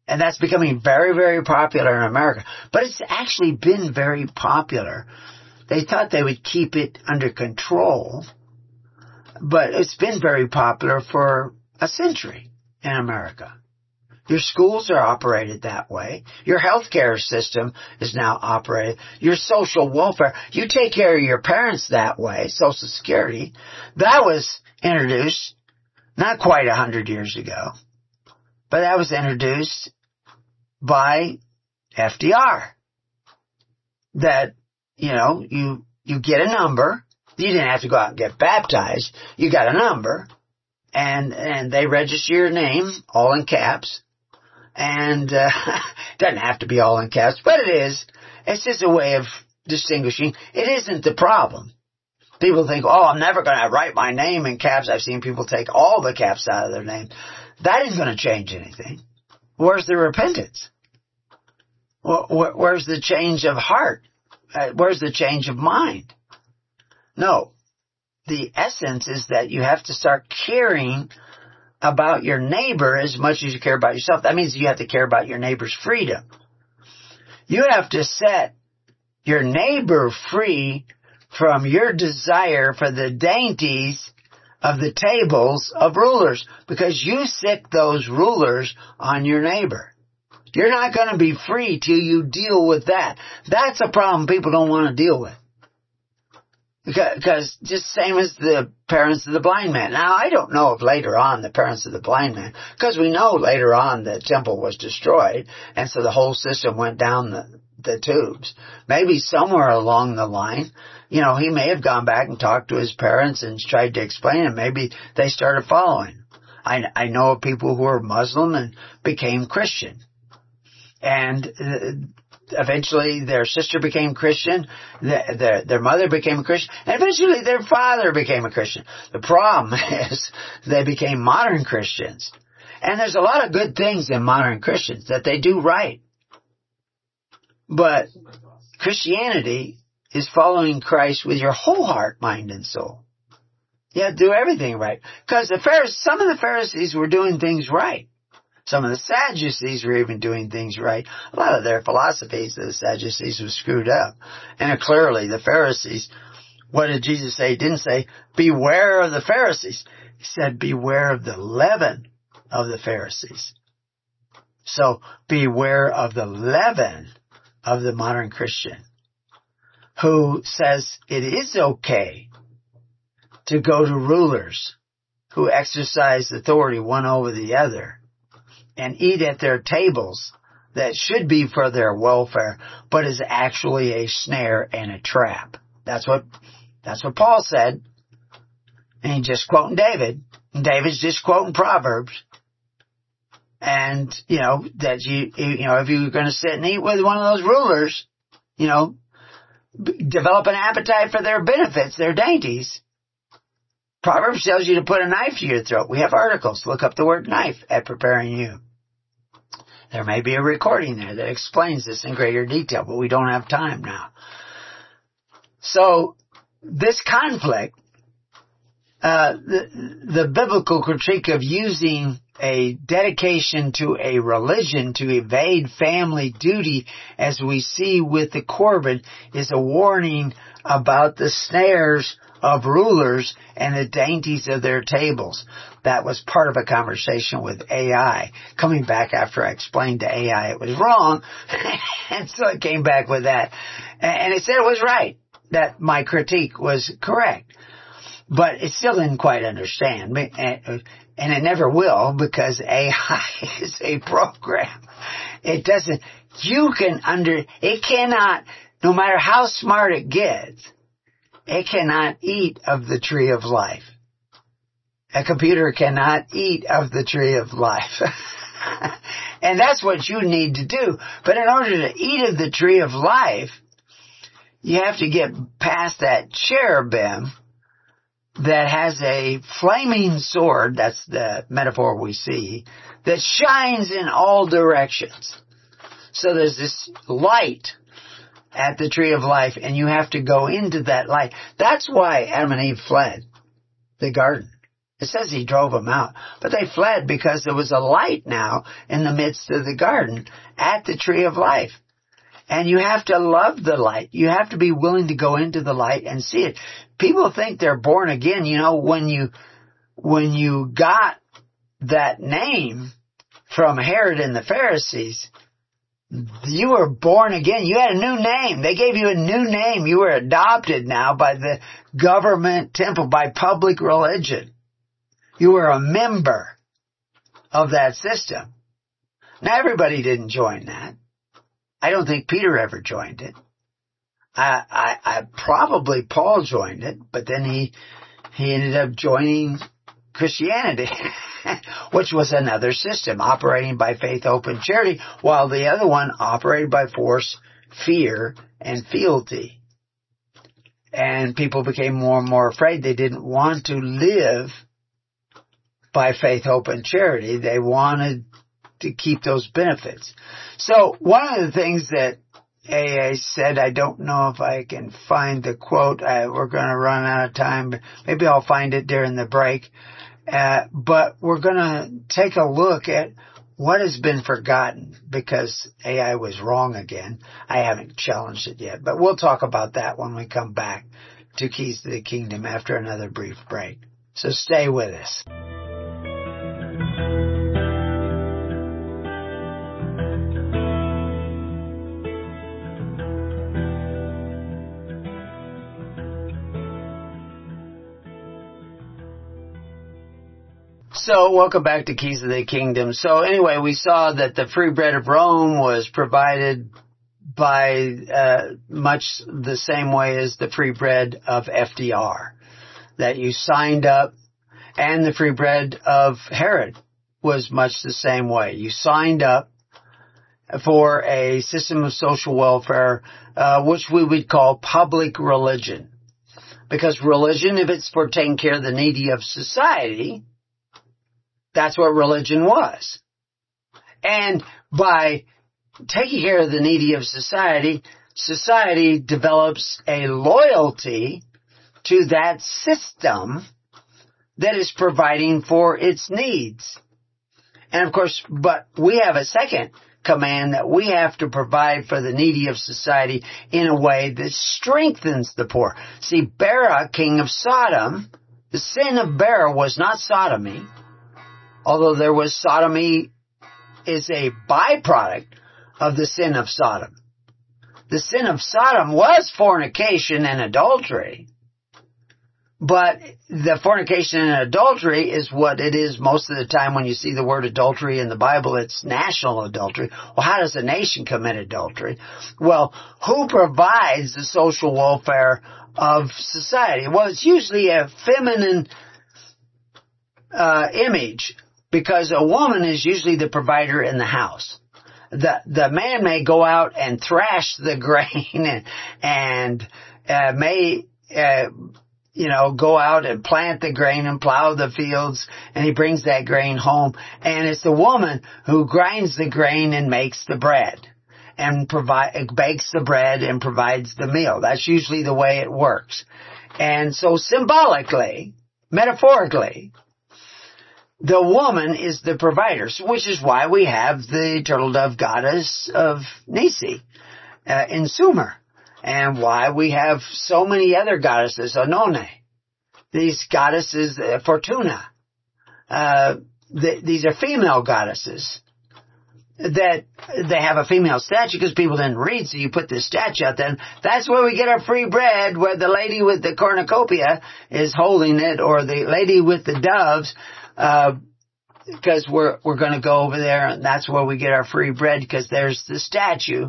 Speaker 2: And that's becoming very, very popular in America. But it's actually been very popular. They thought they would keep it under control, but it's been very popular for a century in America. Your schools are operated that way. Your healthcare system is now operated. Your social welfare, you take care of your parents that way, Social Security. That was introduced not quite 100 years ago, but that was introduced by FDR. That, you get a number. You didn't have to go out and get baptized. You got a number, and they register your name, all in caps. And doesn't have to be all in caps, but it is. It's just a way of distinguishing. It isn't the problem. People think, I'm never going to write my name in caps. I've seen people take all the caps out of their name. That isn't going to change anything. Where's the repentance? Where's the change of heart? Where's the change of mind? No. The essence is that you have to start caring about your neighbor as much as you care about yourself. That means you have to care about your neighbor's freedom. You have to set your neighbor free from your desire for the dainties of the tables of rulers, because you sick those rulers on your neighbor. You're not going to be free till you deal with that. That's a problem people don't want to deal with. Because just same as the parents of the blind man. Now, I don't know if later on the parents of the blind man, because we know later on the temple was destroyed, and so the whole system went down the tubes. Maybe somewhere along the line, he may have gone back and talked to his parents and tried to explain it. Maybe they started following. I know of people who were Muslim and became Christian. And eventually their sister became Christian, their mother became a Christian, and eventually their father became a Christian. The problem is they became modern Christians. And there's a lot of good things in modern Christians that they do right. But Christianity is following Christ with your whole heart, mind, and soul. You have to do everything right. Because some of the Pharisees were doing things right. Some of the Sadducees were even doing things right. A lot of their philosophies of the Sadducees was screwed up. And clearly the Pharisees, what did Jesus say? He didn't say, beware of the Pharisees. He said, beware of the leaven of the Pharisees. So beware of the leaven of the modern Christian who says it is okay to go to rulers who exercise authority one over the other and eat at their tables that should be for their welfare, but is actually a snare and a trap. That's what Paul said. And he's just quoting David. And David's just quoting Proverbs. And, that if you're going to sit and eat with one of those rulers, develop an appetite for their benefits, their dainties. Proverbs tells you to put a knife to your throat. We have articles. Look up the word knife at Preparing You. There may be a recording there that explains this in greater detail, but we don't have time now. So, this conflict, the biblical critique of using a dedication to a religion to evade family duty, as we see with the Corbin, is a warning about the snares of rulers and the dainties of their tables. That was part of a conversation with AI. Coming back after I explained to AI it was wrong, and so it came back with that. And it said it was right, that my critique was correct. But it still didn't quite understand, and it never will, because AI is a program. It doesn't, it cannot, no matter how smart it gets, it cannot eat of the tree of life. A computer cannot eat of the tree of life. And that's what you need to do. But in order to eat of the tree of life, you have to get past that cherubim that has a flaming sword, that's the metaphor we see, that shines in all directions. So there's this light at the tree of life, and you have to go into that light. That's why Adam and Eve fled the garden. It says he drove them out. But they fled because there was a light now in the midst of the garden at the tree of life. And you have to love the light. You have to be willing to go into the light and see it. People think they're born again. You know, when you got that name from Herod and the Pharisees, you were born again. You had a new name. They gave you a new name. You were adopted now by the government temple, by public religion. You were a member of that system. Now, everybody didn't join that. I don't think Peter ever joined it. I probably Paul joined it, but then he ended up joining Christianity, which was another system operating by faith, hope, and charity, while the other one operated by force, fear, and fealty. And people became more and more afraid. They didn't want to live by faith, hope, and charity. They wanted to keep those benefits. So one of the things that AA said, I don't know if I can find the quote. We're going to run out of time, but maybe I'll find it during the break. But we're going to take a look at what has been forgotten, because AI was wrong again. I haven't challenged it yet, but we'll talk about that when we come back to Keys to the Kingdom after another brief break. So stay with us. So, welcome back to Keys of the Kingdom. So anyway, we saw that the free bread of Rome was provided by much the same way as the free bread of FDR. That you signed up, and the free bread of Herod was much the same way. You signed up for a system of social welfare, which we would call public religion. Because religion, if it's for taking care of the needy of society, that's what religion was. And by taking care of the needy of society, society develops a loyalty to that system that is providing for its needs. And of course, but we have a second command that we have to provide for the needy of society in a way that strengthens the poor. See, Bera, king of Sodom, the sin of Bera was not sodomy. Although there was sodomy is a byproduct of the sin of Sodom. The sin of Sodom was fornication and adultery. But the fornication and adultery is what it is most of the time when you see the word adultery in the Bible. It's national adultery. Well, how does a nation commit adultery? Well, who provides the social welfare of society? Well, it's usually a feminine image, because a woman is usually the provider in the house. The man may go out and thrash the grain and may go out and plant the grain and plow the fields, and he brings that grain home. And it's the woman who grinds the grain and makes the bread and bakes the bread and provides the meal. That's usually the way it works. And so symbolically, metaphorically, the woman is the provider, which is why we have the turtle dove goddess of Nisi in Sumer, and why we have so many other goddesses, Onone, these goddesses, Fortuna. These are female goddesses that they have a female statue because people didn't read, so you put this statue out there. That's where we get our free bread, where the lady with the cornucopia is holding it, or the lady with the doves, because we're going to go over there, and that's where we get our free bread, because there's the statue.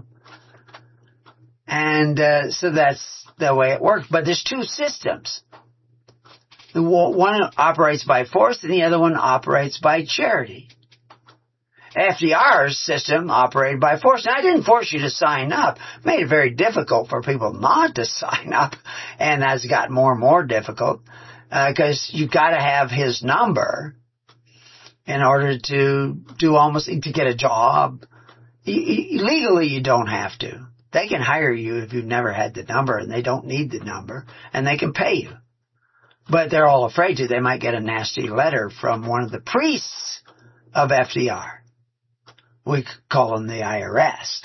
Speaker 2: And so that's the way it works. But there's two systems. One operates by force, and the other one operates by charity. FDR's system operated by force. And I didn't force you to sign up. It made it very difficult for people not to sign up. And that's got more and more difficult, because you got to have his number in order to get a job. Legally, you don't have to. They can hire you if you've never had the number, and they don't need the number, and they can pay you. But they're all afraid to. They might get a nasty letter from one of the priests of FDR. We call them the IRS.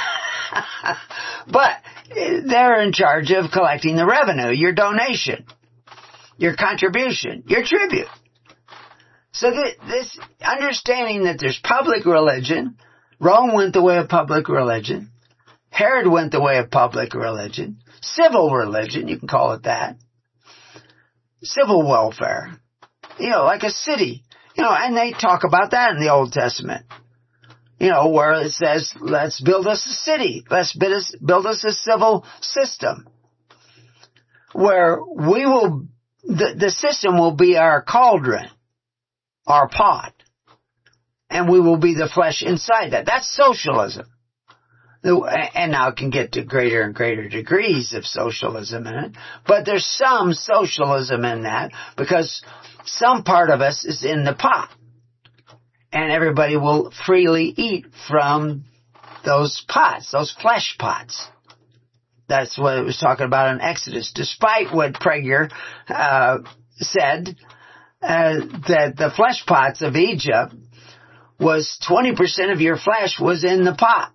Speaker 2: But they're in charge of collecting the revenue, your donation, your contribution, your tribute. So this understanding that there's public religion, Rome went the way of public religion, Herod went the way of public religion, civil religion, you can call it that, civil welfare, like a city, and they talk about that in the Old Testament, where it says, let's build us a city, let's build us a civil system, where the system will be our cauldron, our pot, and we will be the flesh inside that. That's socialism. And now it can get to greater and greater degrees of socialism in it. But there's some socialism in that because some part of us is in the pot. And everybody will freely eat from those pots, those flesh pots. That's what it was talking about in Exodus. Despite what Prager said, that the flesh pots of Egypt was 20% of your flesh was in the pot.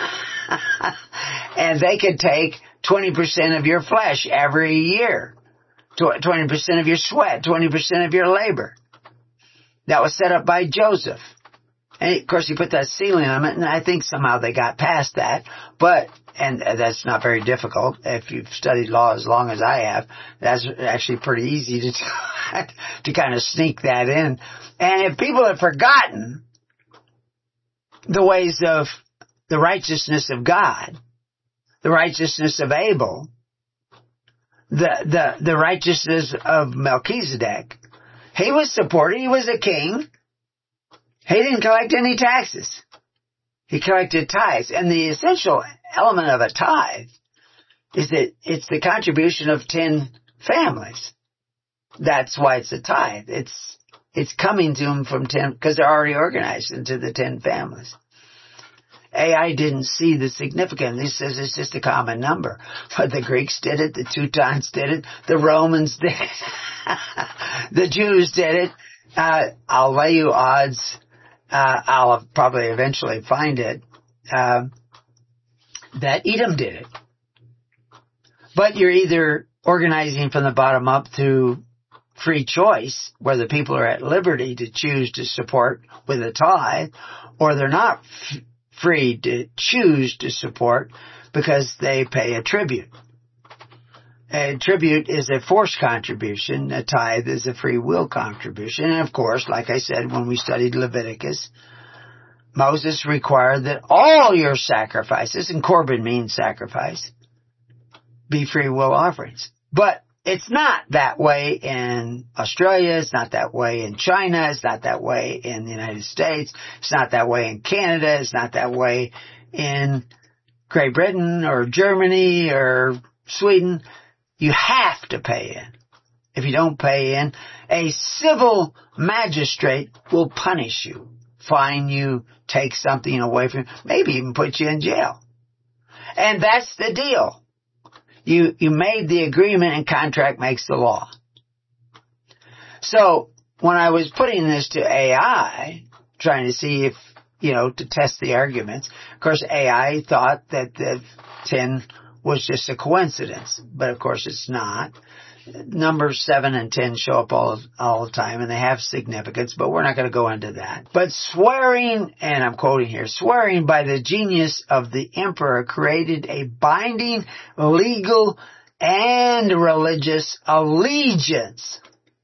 Speaker 2: And they could take 20% of your flesh every year. 20% of your sweat, 20% of your labor. That was set up by Joseph. And of course he put that ceiling on it, and I think somehow they got past that. And that's not very difficult. If you've studied law as long as I have, that's actually pretty easy to kind of sneak that in. And if people have forgotten the ways of the righteousness of God, the righteousness of Abel, the righteousness of Melchizedek, he was supported, he was a king. He didn't collect any taxes. He collected tithes. And the essential element of a tithe is that it's the contribution of 10 families. That's why it's a tithe. It's coming to them from 10, because they're already organized into the 10 families. AI didn't see the significance. He says it's just a common number. But the Greeks did it, the Teutons did it, the Romans did it, the Jews did it. I'll lay you odds. I'll probably eventually find it, that Edom did it. But you're either organizing from the bottom up through free choice, where the people are at liberty to choose to support with a tithe, or they're not free to choose to support because they pay a tribute. A tribute is a forced contribution. A tithe is a free will contribution. And of course, like I said, when we studied Leviticus, Moses required that all your sacrifices, and Corban means sacrifice, be free will offerings. But it's not that way in Australia. It's not that way in China. It's not that way in the United States. It's not that way in Canada. It's not that way in Great Britain or Germany or Sweden. You have to pay in. If you don't pay in, a civil magistrate will punish you, fine you, take something away from you, maybe even put you in jail. And that's the deal. You made the agreement, and contract makes the law. So when I was putting this to AI, trying to see if, to test the arguments, of course AI thought that the 10 was just a coincidence, but of course it's not. Numbers 7 and 10 show up all the time, and they have significance, but we're not going to go into that. But swearing, and I'm quoting here, swearing by the genius of the emperor created a binding, legal, and religious allegiance.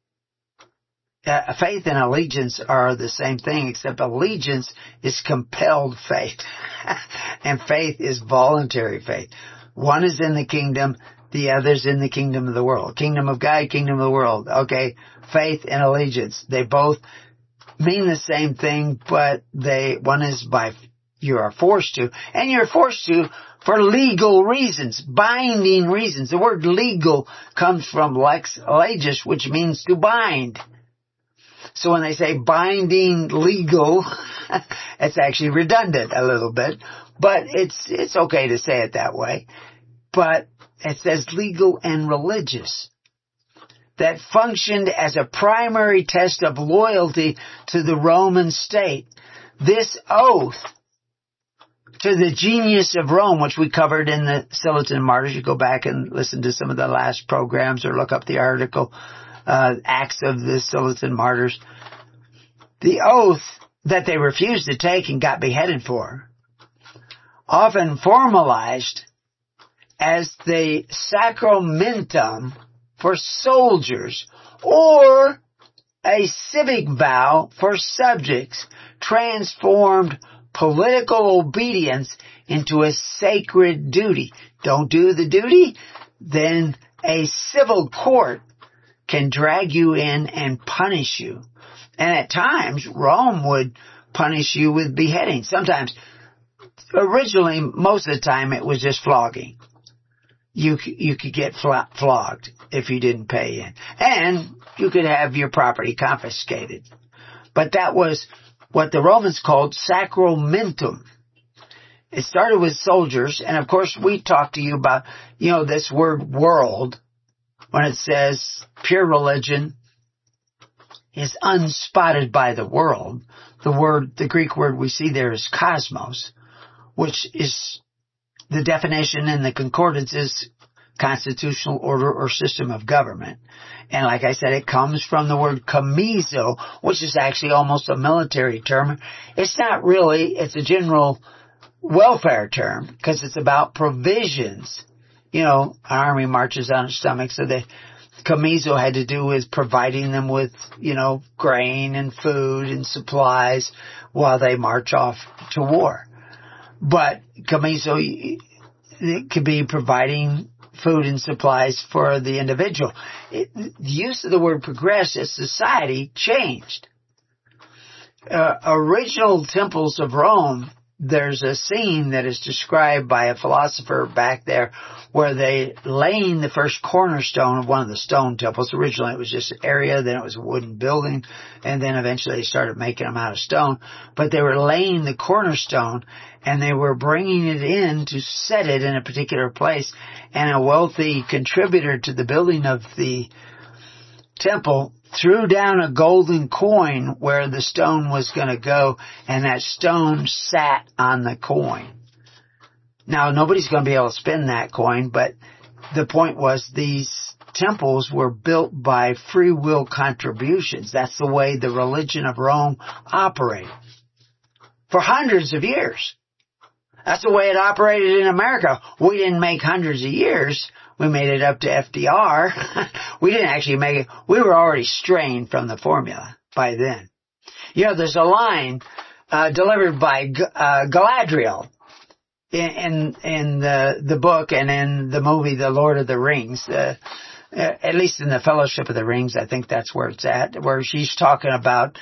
Speaker 2: Faith and allegiance are the same thing, except allegiance is compelled faith, and faith is voluntary faith. One is in the kingdom, the other's in the kingdom of the world. Kingdom of God, kingdom of the world. Okay, faith and allegiance. They both mean the same thing, but one is by, you are forced to, and you're forced to for legal reasons, binding reasons. The word legal comes from lex legis, which means to bind. So when they say binding legal, it's actually redundant a little bit, but it's okay to say it that way. But it says legal and religious. that functioned as a primary test of loyalty to the Roman state. This oath to the genius of Rome, which we covered in the Sillerton Martyrs. You go back and listen to some of the last programs or look up the article, Acts of the Sillerton Martyrs. The oath that they refused to take and got beheaded for, often formalized as the sacramentum for soldiers or a civic vow for subjects, transformed political obedience into a sacred duty. Don't do the duty, then a civil court can drag you in and punish you. And at times, Rome would punish you with beheading. Sometimes, originally, most of the time, it was just flogging. You could get flogged if you didn't pay in. And you could have your property confiscated. But that was what the Romans called sacramentum. It started with soldiers, and of course we talked to you about, this word world, when it says pure religion is unspotted by the world. The Greek word we see there is cosmos, which is the definition in the concordance is constitutional order or system of government. And like I said, it comes from the word komizo, which is actually almost a military term. It's not really, it's a general welfare term because it's about provisions. An army marches on its stomach, so the komizo had to do with providing them with, grain and food and supplies while they march off to war. But komizo, it could be providing food and supplies for the individual. The use of the word progressed as society changed. Original temples of Rome, there's a scene that is described by a philosopher back there where they laying the first cornerstone of one of the stone temples. Originally it was just an area, then it was a wooden building, and then eventually they started making them out of stone. But they were laying the cornerstone, and they were bringing it in to set it in a particular place. And a wealthy contributor to the building of the temple threw down a golden coin where the stone was going to go, and that stone sat on the coin. Now, nobody's going to be able to spend that coin, but the point was these temples were built by free will contributions. That's the way the religion of Rome operated for hundreds of years. That's the way it operated in America. We didn't make hundreds of years. We made it up to FDR. We didn't actually make it. We were already strained from the formula by then. There's a line delivered by Galadriel in the book and in the movie The Lord of the Rings. At least in the Fellowship of the Rings, I think that's where it's at, where she's talking about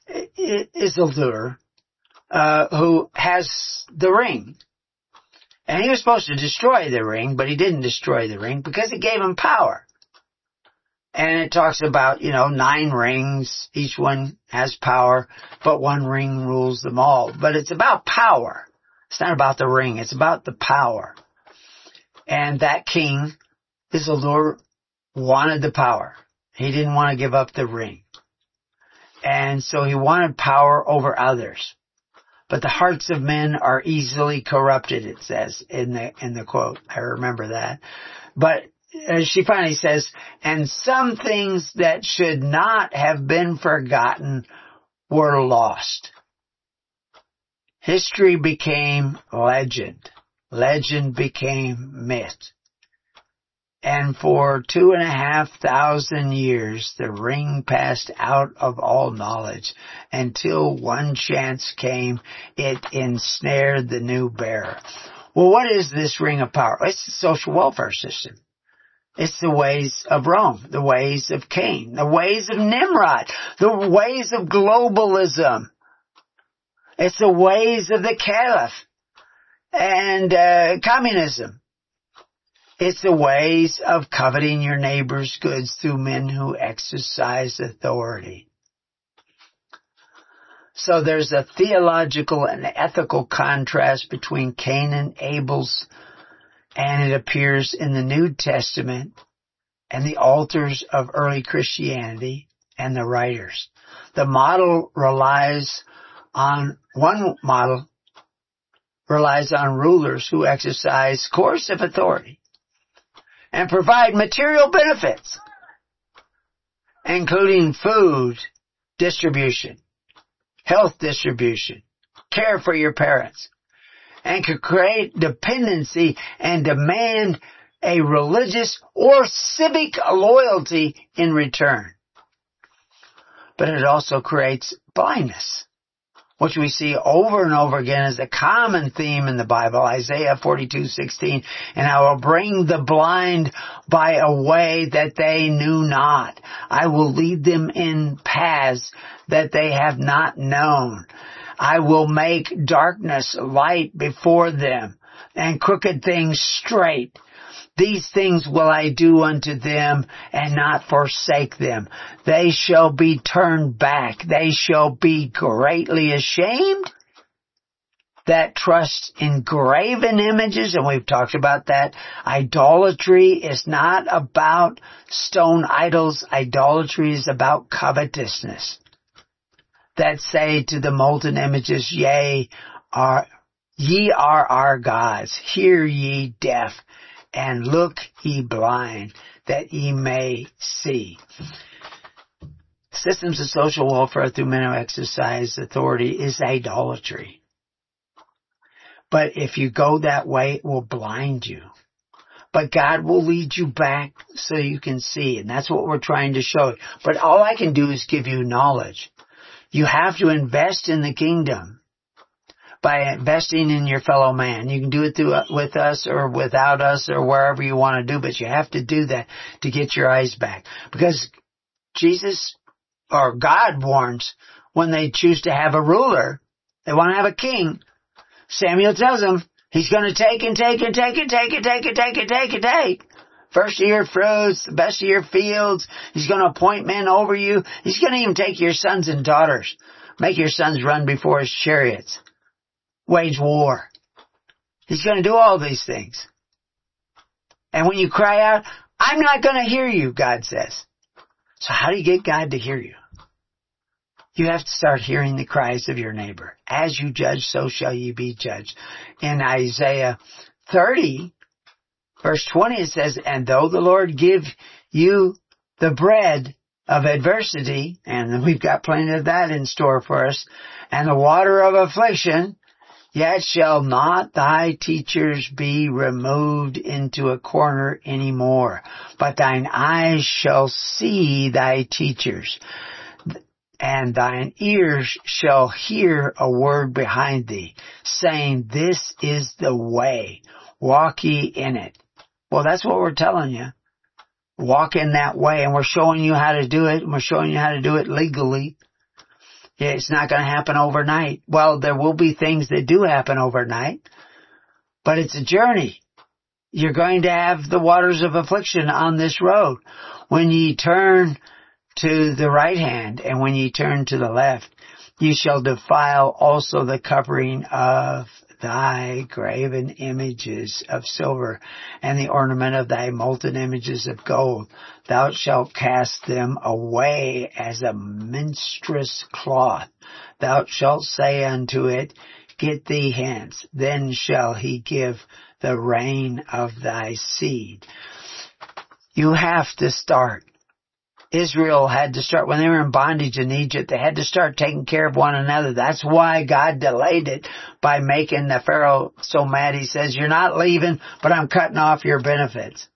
Speaker 2: Isildur, who has the ring. And he was supposed to destroy the ring, but he didn't destroy the ring because it gave him power. And it talks about, 9 rings, each one has power, but one ring rules them all. But it's about power. It's not about the ring, it's about the power. And that king, Isildur, wanted the power. He didn't want to give up the ring. And so he wanted power over others. But the hearts of men are easily corrupted, it says in the quote. I remember that. But she finally says, and some things that should not have been forgotten were lost. History became legend. Legend became myth. And for 2,500 years, the ring passed out of all knowledge until one chance came, it ensnared the new bearer. Well, what is this ring of power? It's the social welfare system. It's the ways of Rome, the ways of Cain, the ways of Nimrod, the ways of globalism. It's the ways of the Caliph and communism. It's the ways of coveting your neighbor's goods through men who exercise authority. So there's a theological and ethical contrast between Cain and Abel's, and it appears in the New Testament and the altars of early Christianity and the writers. One model relies on rulers who exercise coercive authority and provide material benefits, including food distribution, health distribution, care for your parents, and could create dependency and demand a religious or civic loyalty in return. But it also creates blindness, which we see over and over again as a common theme in the Bible. Isaiah 42:16, and I will bring the blind by a way that they knew not. I will lead them in paths that they have not known. I will make darkness light before them, and crooked things straight. These things will I do unto them, and not forsake them. They shall be turned back. They shall be greatly ashamed that trust in graven images, and we've talked about that. Idolatry is not about stone idols. Idolatry is about covetousness. That say to the molten images, ye are our gods. Hear ye deaf, and look ye blind, that ye may see. Systems of social welfare through men who exercise authority is idolatry. But if you go that way, it will blind you. But God will lead you back so you can see, and that's what we're trying to show you. But all I can do is give you knowledge. You have to invest in the kingdom by investing in your fellow man. You can do it with us or without us or wherever you want to do, but you have to do that to get your eyes back. Because Jesus or God warns when they choose to have a ruler, they want to have a king. Samuel tells them he's going to take and take and take and take and take and take and take and take. First of your fruits, the best of your fields. He's going to appoint men over you. He's going to even take your sons and daughters. Make your sons run before his chariots. Wage war. He's going to do all these things. And when you cry out, I'm not going to hear you, God says. So how do you get God to hear you? You have to start hearing the cries of your neighbor. As you judge, so shall you be judged. In Isaiah 30, verse 20, it says, and though the Lord give you the bread of adversity, and we've got plenty of that in store for us, and the water of affliction, yet shall not thy teachers be removed into a corner any more, but thine eyes shall see thy teachers, and thine ears shall hear a word behind thee, saying, this is the way, walk ye in it. Well, that's what we're telling you. Walk in that way, and we're showing you how to do it, and we're showing you how to do it legally. Yeah, it's not going to happen overnight. Well, there will be things that do happen overnight, but it's a journey. You're going to have the waters of affliction on this road. When ye turn to the right hand, and when ye turn to the left, ye shall defile also the covering of thy graven images of silver, and the ornament of thy molten images of gold. Thou shalt cast them away as a minstrous cloth. Thou shalt say unto it, get thee hence. Then shall he give the rain of thy seed. You have to start. Israel had to start, when they were in bondage in Egypt, they had to start taking care of one another. That's why God delayed it by making the Pharaoh so mad. He says, you're not leaving, but I'm cutting off your benefits.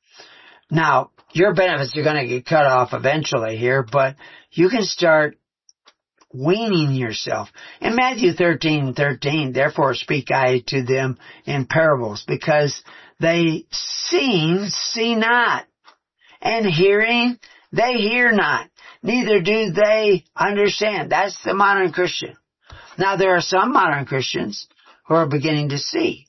Speaker 2: Now, your benefits are going to get cut off eventually here, but you can start weaning yourself. In Matthew 13:13, therefore speak I to them in parables, because they seeing, see not, and hearing, they hear not, neither do they understand. That's the modern Christian. Now, there are some modern Christians who are beginning to see.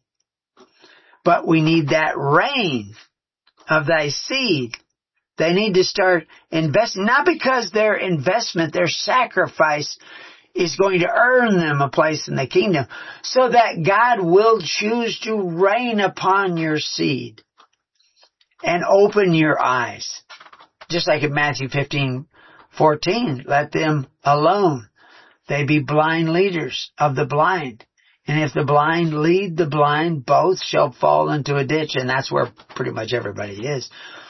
Speaker 2: But we need that rain of thy seed. They need to start investing, not because their investment, their sacrifice is going to earn them a place in the kingdom, so that God will choose to rain upon your seed and open your eyes. Just like in Matthew 15:14, let them alone. They be blind leaders of the blind. And if the blind lead the blind, both shall fall into a ditch. And that's where pretty much everybody is.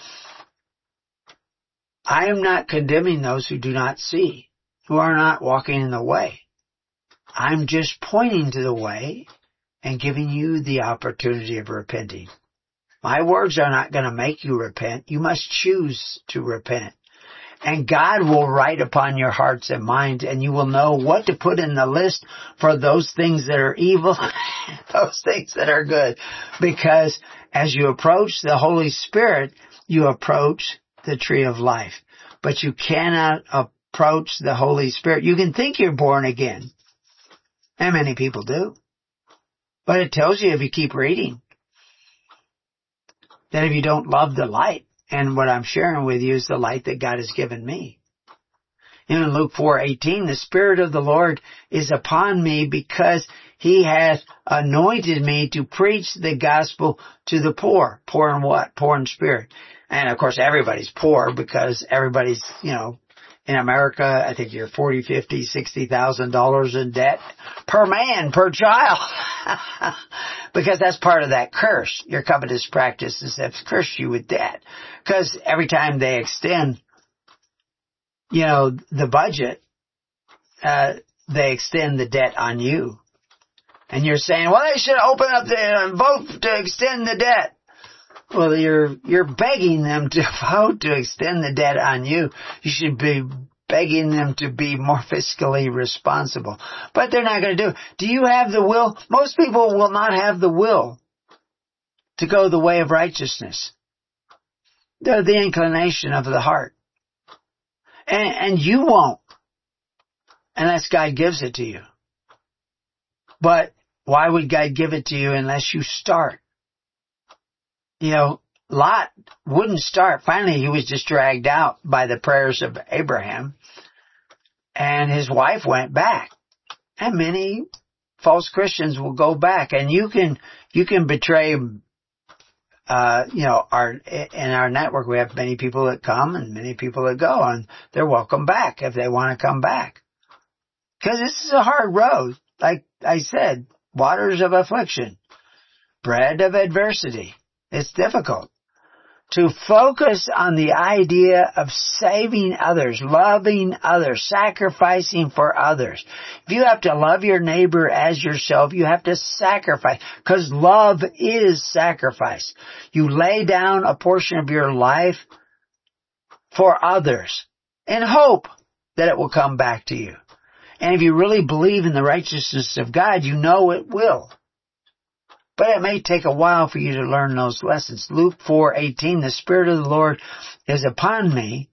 Speaker 2: I am not condemning those who do not see, who are not walking in the way. I'm just pointing to the way and giving you the opportunity of repenting. My words are not going to make you repent. You must choose to repent. And God will write upon your hearts and minds, and you will know what to put in the list for those things that are evil, those things that are good. Because as you approach the Holy Spirit, you approach the tree of life. But you cannot approach the Holy Spirit. You can think you're born again. And many people do. But it tells you, if you keep reading, that if you don't love the light, and what I'm sharing with you is the light that God has given me. In Luke 4:18, the Spirit of the Lord is upon me because He hath anointed me to preach the gospel to the poor. Poor in what? Poor in spirit. And of course everybody's poor because everybody's, in America, I think you're $40,000, $50,000, $60,000 in debt per man, per child. Because that's part of that curse. Your covetous practices have cursed you with debt. Because every time they extend, the budget, they extend the debt on you. And you're saying, well, they should open up and vote to extend the debt. Well, you're begging them to vote to extend the debt on you. You should be begging them to be more fiscally responsible. But they're not going to do it. Do you have the will? Most people will not have the will to go the way of righteousness. They're the inclination of the heart. And you won't. Unless God gives it to you. But why would God give it to you unless you start? Lot wouldn't start. Finally, he was just dragged out by the prayers of Abraham. And his wife went back. And many false Christians will go back. And you can betray, in our network we have many people that come and many people that go. And they're welcome back if they want to come back. Because this is a hard road. Like I said, waters of affliction. Bread of adversity. It's difficult to focus on the idea of saving others, loving others, sacrificing for others. If you have to love your neighbor as yourself, you have to sacrifice, because love is sacrifice. You lay down a portion of your life for others in hope that it will come back to you. And if you really believe in the righteousness of God, you know it will. But it may take a while for you to learn those lessons. Luke 4:18, the Spirit of the Lord is upon me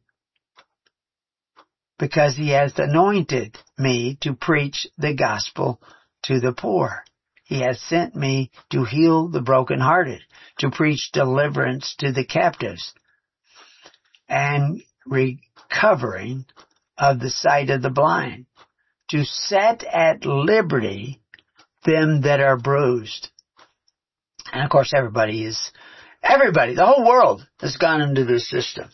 Speaker 2: because He has anointed me to preach the gospel to the poor. He has sent me to heal the brokenhearted, to preach deliverance to the captives, and recovering of the sight of the blind, to set at liberty them that are bruised. And of course everybody, the whole world has gone into this system.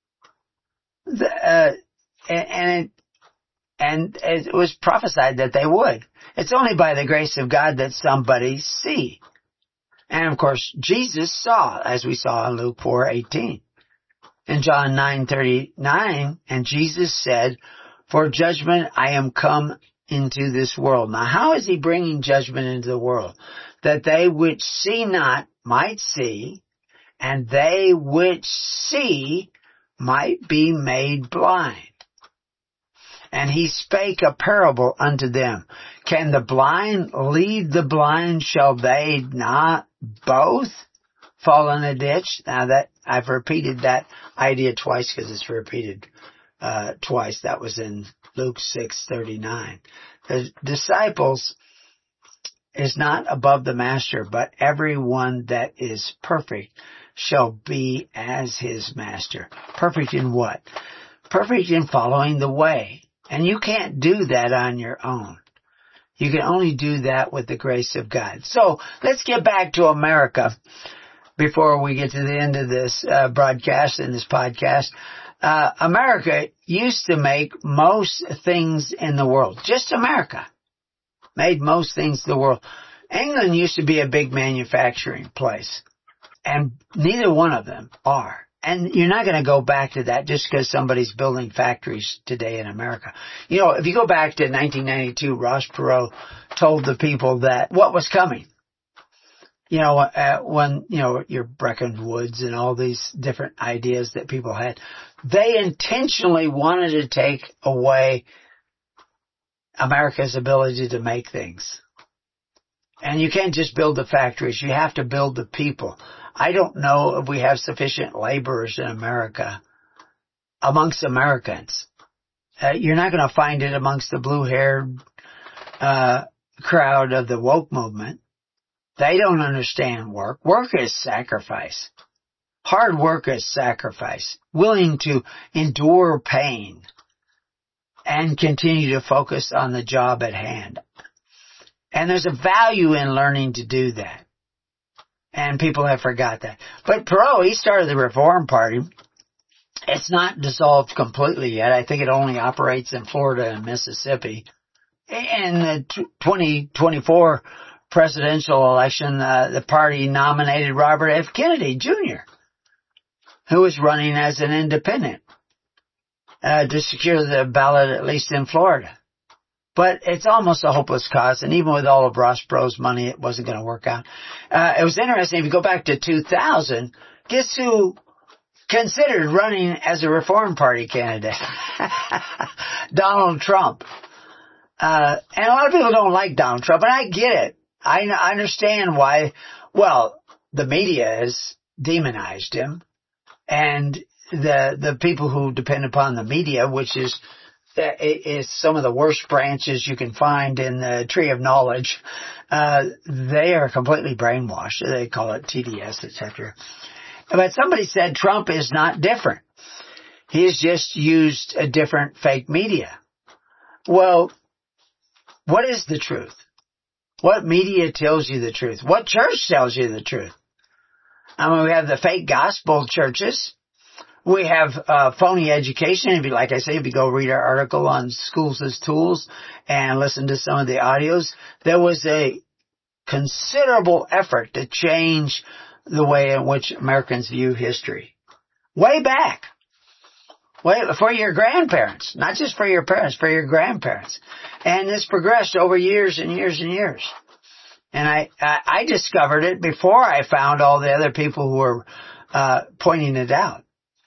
Speaker 2: And it was prophesied that they would. It's only by the grace of God that somebody see. And of course Jesus saw, as we saw in Luke 4:18. In John 9:39, and Jesus said, for judgment I am come into this world. Now how is He bringing judgment into the world? That they which see not might see, and they which see might be made blind. And He spake a parable unto them. Can the blind lead the blind? Shall they not both fall in a ditch? Now that I've repeated that idea twice because it's repeated twice. That was in Luke 6:39. The disciples is not above the master, but everyone that is perfect shall be as his master. Perfect in what? Perfect in following the way. And you can't do that on your own. You can only do that with the grace of God. So let's get back to America. before we get to the end of this broadcast and this podcast. America used to make most things in the world. Just America made most things in the world. England used to be a big manufacturing place, and neither one of them are. And you're not going to go back to that just because somebody's building factories today in America. You know, if you go back to 1992, Ross Perot told the people that what was coming. You know, when, you know, your Brecon Woods and all these different ideas that people had, they intentionally wanted to take away America's ability to make things. And you can't just build the factories. You have to build the people. I don't know if we have sufficient laborers in America, amongst Americans. You're not going to find it amongst the blue-haired crowd of the woke movement. They don't understand work. Work is sacrifice. Hard work is sacrifice. Willing to endure pain and continue to focus on the job at hand. And there's a value in learning to do that. And people have forgot that. But Perot, he started the Reform Party. It's not dissolved completely yet. I think it only operates in Florida and Mississippi. In the 2024 presidential election, the party nominated Robert F. Kennedy, Jr., who was running as an independent to secure the ballot, at least in Florida. But it's almost a hopeless cause, and even with all of Ross Perot's money, it wasn't going to work out. It was interesting, if you go back to 2000, guess who considered running as a Reform Party candidate? Donald Trump. And a lot of people don't like Donald Trump, and I get it. I understand why. Well, the media has demonized him, and the people who depend upon the media, which is some of the worst branches you can find in the tree of knowledge. They are completely brainwashed. They call it TDS, etc. But somebody said Trump is not different. He's just used a different fake media. Well, what is the truth? What media tells you the truth? What church tells you the truth? I mean, we have the fake gospel churches. We have phony education. If you, like I say, if you go read our article on Schools as Tools and listen to some of the audios, there was a considerable effort to change the way in which Americans view history. Way back. For your grandparents. Not just for your parents, for your grandparents. And this progressed over years and years and years. And I discovered it before I found all the other people who were pointing it out.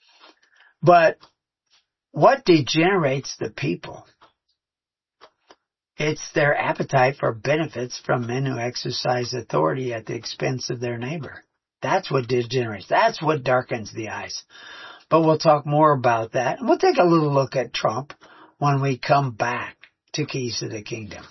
Speaker 2: But what degenerates the people? It's their appetite for benefits from men who exercise authority at the expense of their neighbor. That's what degenerates. That's what darkens the eyes. But we'll talk more about that. And we'll take a little look at Trump when we come back to Keys to the Kingdom.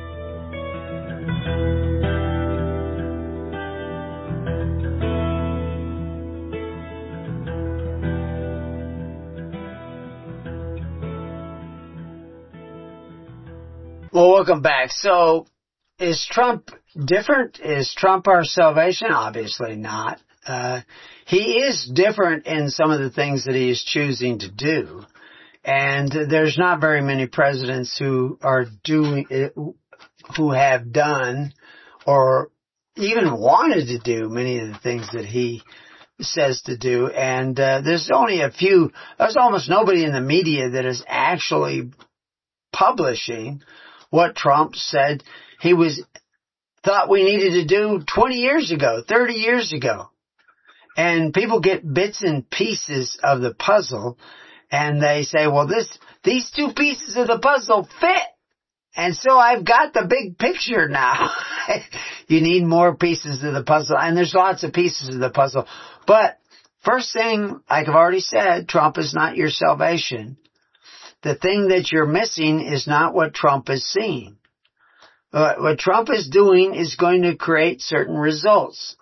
Speaker 2: Well, welcome back. So, is Trump different? Is Trump our salvation? Obviously not. He is different in some of the things that he is choosing to do. And there's not very many presidents who are doing it, who have done or even wanted to do many of the things that he says to do. And there's only a few, there's almost nobody in the media that is actually publishing what Trump said he thought we needed to do 20 years ago, 30 years ago. And people get bits and pieces of the puzzle, and they say, well, these two pieces of the puzzle fit. And so I've got the big picture now. You need more pieces of the puzzle, and there's lots of pieces of the puzzle. But first thing, like I've already said, Trump is not your salvation. The thing that you're missing is not what Trump is seeing. What Trump is doing is going to create certain results.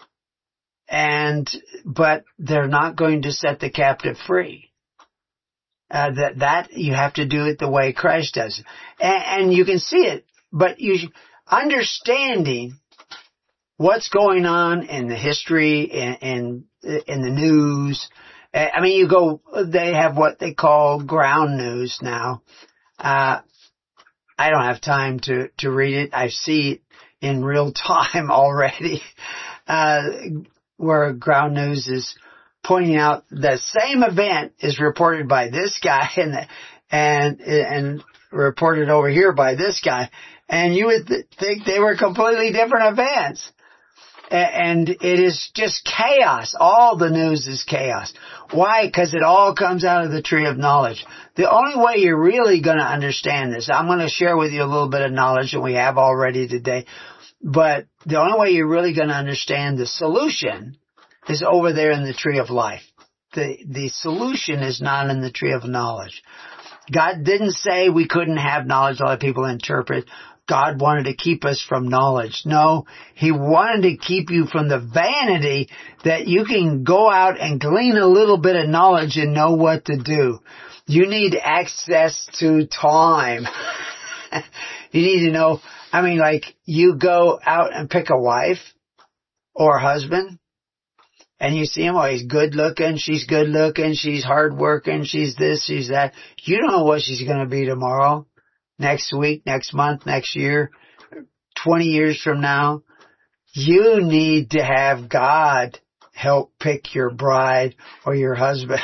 Speaker 2: But they're not going to set the captive free. That you have to do it the way Christ does. And you can see it, but understanding what's going on in the history, in the news. I mean, they have what they call ground news now. I don't have time to read it. I see it in real time already, where ground news is pointing out the same event is reported by this guy and reported over here by this guy. And you would think they were completely different events. And it is just chaos. All the news is chaos. Why? Because it all comes out of the tree of knowledge. The only way you're really going to understand this, I'm going to share with you a little bit of knowledge that we have already today, but the only way you're really going to understand the solution is over there in the tree of life. The solution is not in the tree of knowledge. God didn't say we couldn't have knowledge. A lot of people interpret God wanted to keep us from knowledge. No, He wanted to keep you from the vanity that you can go out and glean a little bit of knowledge and know what to do. You need access to time. You need to know, I mean, like, you go out and pick a wife or husband, and you see him, oh, he's good looking, she's good looking, she's hard working, she's this, she's that. You don't know what she's going to be tomorrow, next week, next month, next year, 20 years from now. You need to have God help pick your bride or your husband.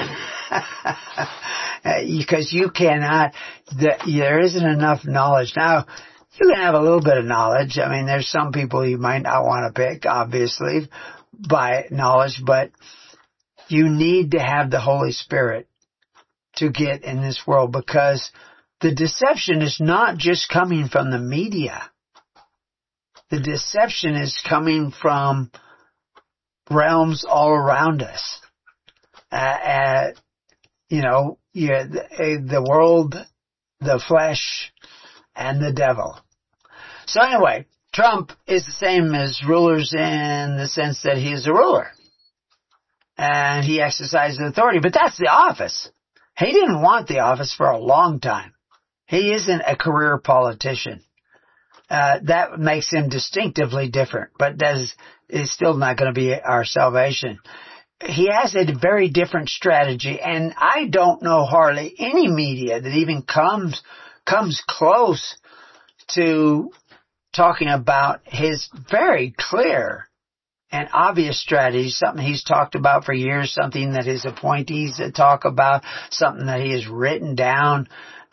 Speaker 2: Because you cannot, there isn't enough knowledge. Now, you can have a little bit of knowledge. I mean, there's some people you might not want to pick, obviously, by knowledge, but you need to have the Holy Spirit to get in this world, because the deception is not just coming from the media. The deception is coming from realms all around us. The world, the flesh, and the devil. So anyway, Trump is the same as rulers in the sense that he is a ruler. And he exercises authority, but that's the office. He didn't want the office for a long time. He isn't a career politician. That makes him distinctively different, but is still not going to be our salvation. He has a very different strategy, and I don't know hardly any media that even comes close to talking about his very clear and obvious strategy, something he's talked about for years, something that his appointees talk about, something that he has written down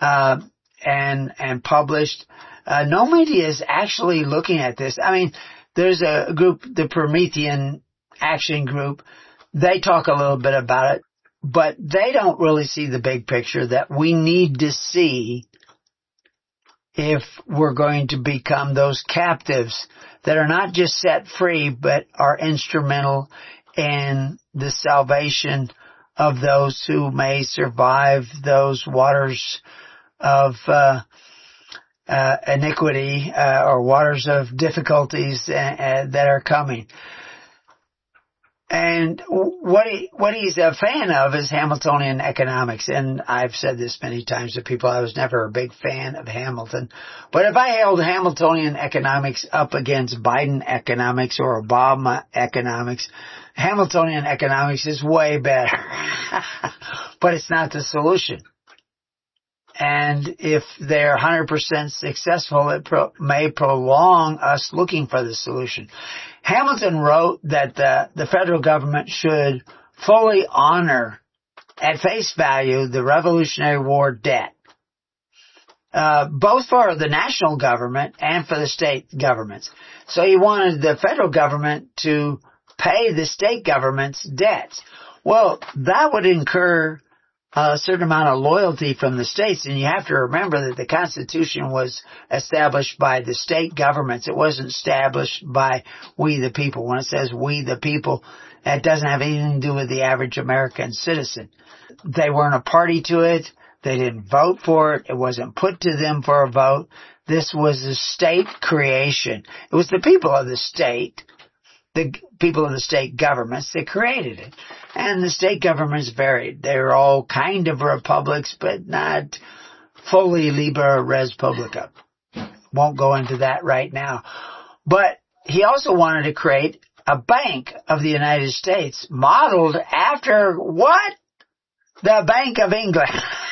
Speaker 2: and published. No media is actually looking at this. I mean, there's a group, the Promethean Action Group. They talk a little bit about it, but they don't really see the big picture that we need to see if we're going to become those captives that are not just set free, but are instrumental in the salvation of those who may survive those waters of iniquity or waters of difficulties that are coming. And what he's a fan of is Hamiltonian economics. And I've said this many times to people, I was never a big fan of Hamilton. But if I held Hamiltonian economics up against Biden economics or Obama economics, Hamiltonian economics is way better. But it's not the solution. And if they're 100% successful, it may prolong us looking for the solution. Hamilton wrote that the federal government should fully honor at face value the Revolutionary War debt, both for the national government and for the state governments. So he wanted the federal government to pay the state government's debts. Well, that would incur a certain amount of loyalty from the states, and you have to remember that the Constitution was established by the state governments. It wasn't established by we the people. When it says we the people, that doesn't have anything to do with the average American citizen. They weren't a party to it. They didn't vote for it. It wasn't put to them for a vote. This was a state creation. It was the people of the state, the people of the state governments that created it. And the state governments varied. They were all kind of republics, but not fully Liber Res Publica. Won't go into that right now. But he also wanted to create a Bank of the United States modeled after what? The Bank of England.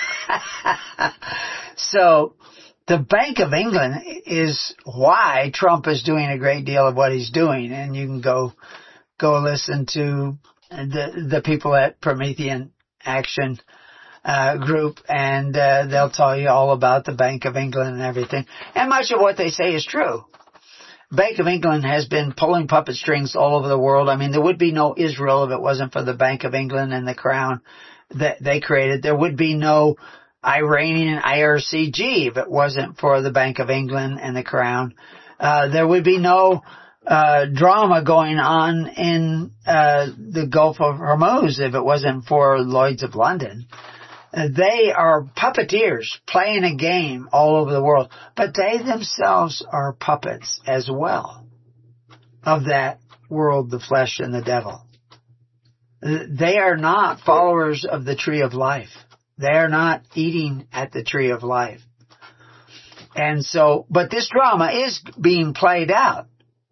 Speaker 2: So the Bank of England is why Trump is doing a great deal of what he's doing. And you can go listen to the people at Promethean Action group, and they'll tell you all about the Bank of England and everything. And much of what they say is true. Bank of England has been pulling puppet strings all over the world. I mean, there would be no Israel if it wasn't for the Bank of England and the crown that they created. There would be no Iranian IRCG if it wasn't for the Bank of England and the crown. There would be no drama going on in the Gulf of Hormuz if it wasn't for Lloyd's of London. They are puppeteers playing a game all over the world, but they themselves are puppets as well of that world, the flesh and the devil. They are not followers of the tree of life. They are not eating at the tree of life. And so, but this drama is being played out.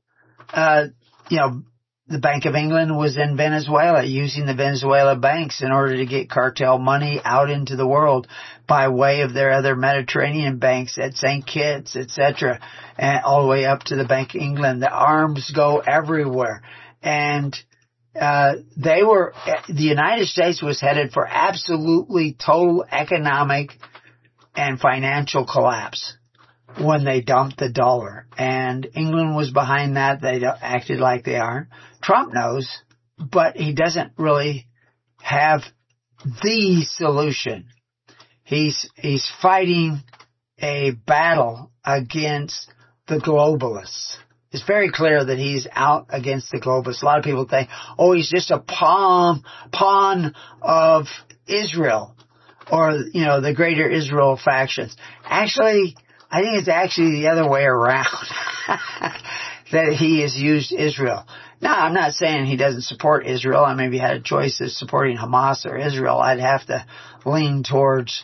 Speaker 2: The Bank of England was in Venezuela using the Venezuela banks in order to get cartel money out into the world by way of their other Mediterranean banks at St. Kitts, etc., and all the way up to the Bank of England. The arms go everywhere. And the United States was headed for absolutely total economic and financial collapse when they dumped the dollar. And England was behind that. They acted like they aren't. Trump knows, but he doesn't really have the solution. He's fighting a battle against the globalists. It's very clear that he's out against the globalists. A lot of people think, oh, he's just a pawn of Israel, or, the greater Israel factions. Actually, I think it's actually the other way around, that he has used Israel. Now, I'm not saying he doesn't support Israel. I maybe had a choice of supporting Hamas or Israel. I'd have to lean towards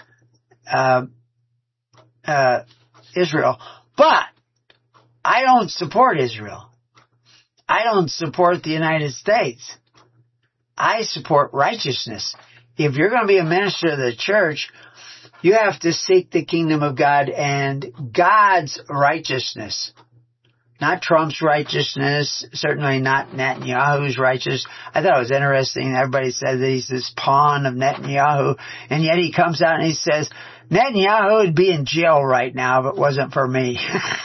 Speaker 2: Israel. But I don't support Israel. I don't support the United States. I support righteousness. If you're going to be a minister of the church, you have to seek the kingdom of God and God's righteousness. Not Trump's righteousness, certainly not Netanyahu's righteousness. I thought it was interesting. Everybody said that he's this pawn of Netanyahu, and yet he comes out and he says, Netanyahu would be in jail right now if it wasn't for me.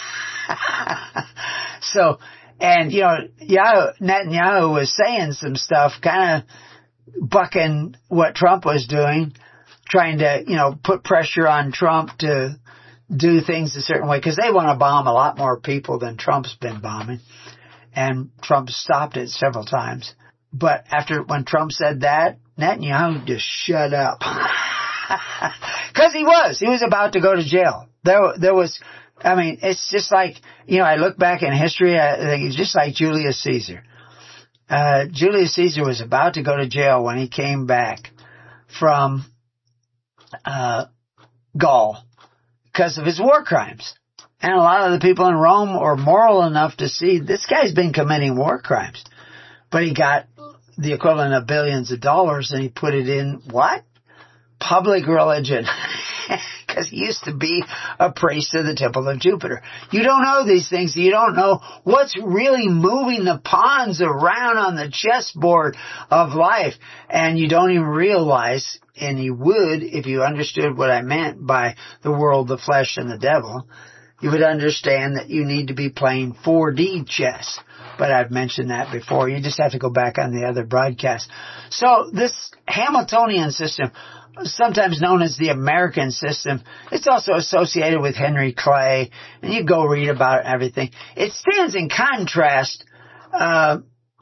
Speaker 2: So, and Netanyahu was saying some stuff, kind of bucking what Trump was doing, trying to, put pressure on Trump to do things a certain way, because they want to bomb a lot more people than Trump's been bombing. And Trump stopped it several times. But when Trump said that, Netanyahu just shut up. Because he was about to go to jail. There was, it's just like, I look back in history, I think it's just like Julius Caesar. Julius Caesar was about to go to jail when he came back from Gaul, because of his war crimes. And a lot of the people in Rome are moral enough to see this guy's been committing war crimes. But he got the equivalent of billions of dollars and he put it in what? Public religion. Because he used to be a priest of the Temple of Jupiter. You don't know these things. You don't know what's really moving the pawns around on the chessboard of life. And you don't even realize, and you would if you understood what I meant by the world, the flesh, and the devil, you would understand that you need to be playing 4D chess. But I've mentioned that before. You just have to go back on the other broadcast. So this Hamiltonian system, sometimes known as the American system, it's also associated with Henry Clay, and you go read about it and everything. It stands in contrast, as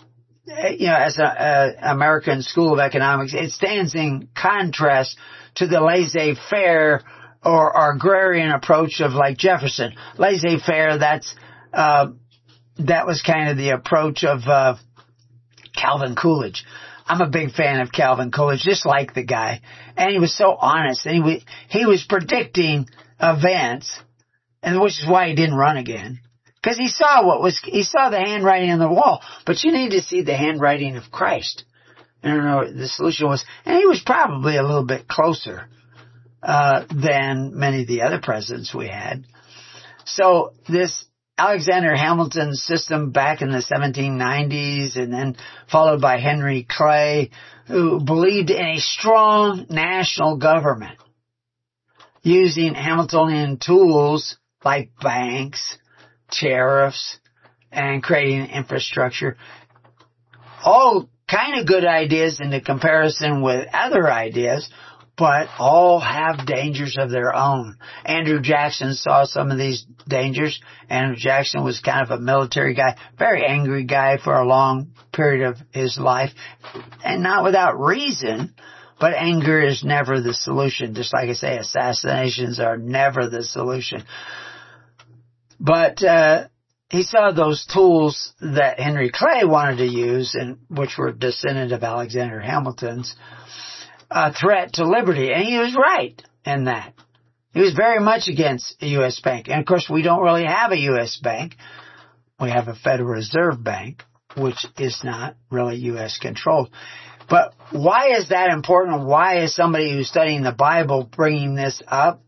Speaker 2: an American School of Economics, it stands in contrast to the laissez-faire or agrarian approach of like Jefferson. Laissez-faire, that was kind of the approach of Calvin Coolidge. I'm a big fan of Calvin Coolidge, just like the guy. And he was so honest. And he was predicting events, and which is why he didn't run again. Because he saw the handwriting on the wall, but you need to see the handwriting of Christ. I don't know what the solution was, and he was probably a little bit closer than many of the other presidents we had. So this Alexander Hamilton system back in the 1790s, and then followed by Henry Clay, who believed in a strong national government using Hamiltonian tools like banks, tariffs, and creating infrastructure. All kind of good ideas in the comparison with other ideas, but all have dangers of their own. Andrew Jackson saw some of these dangers. Andrew Jackson was kind of a military guy, very angry guy for a long period of his life, and not without reason, but anger is never the solution. Just like I say, assassinations are never the solution. But he saw those tools that Henry Clay wanted to use, and which were descendant of Alexander Hamilton's, a threat to liberty. And he was right in that. He was very much against a U.S. bank. And of course, we don't really have a U.S. bank. We have a Federal Reserve Bank, which is not really U.S. controlled. But why is that important? Why is somebody who's studying the Bible bringing this up?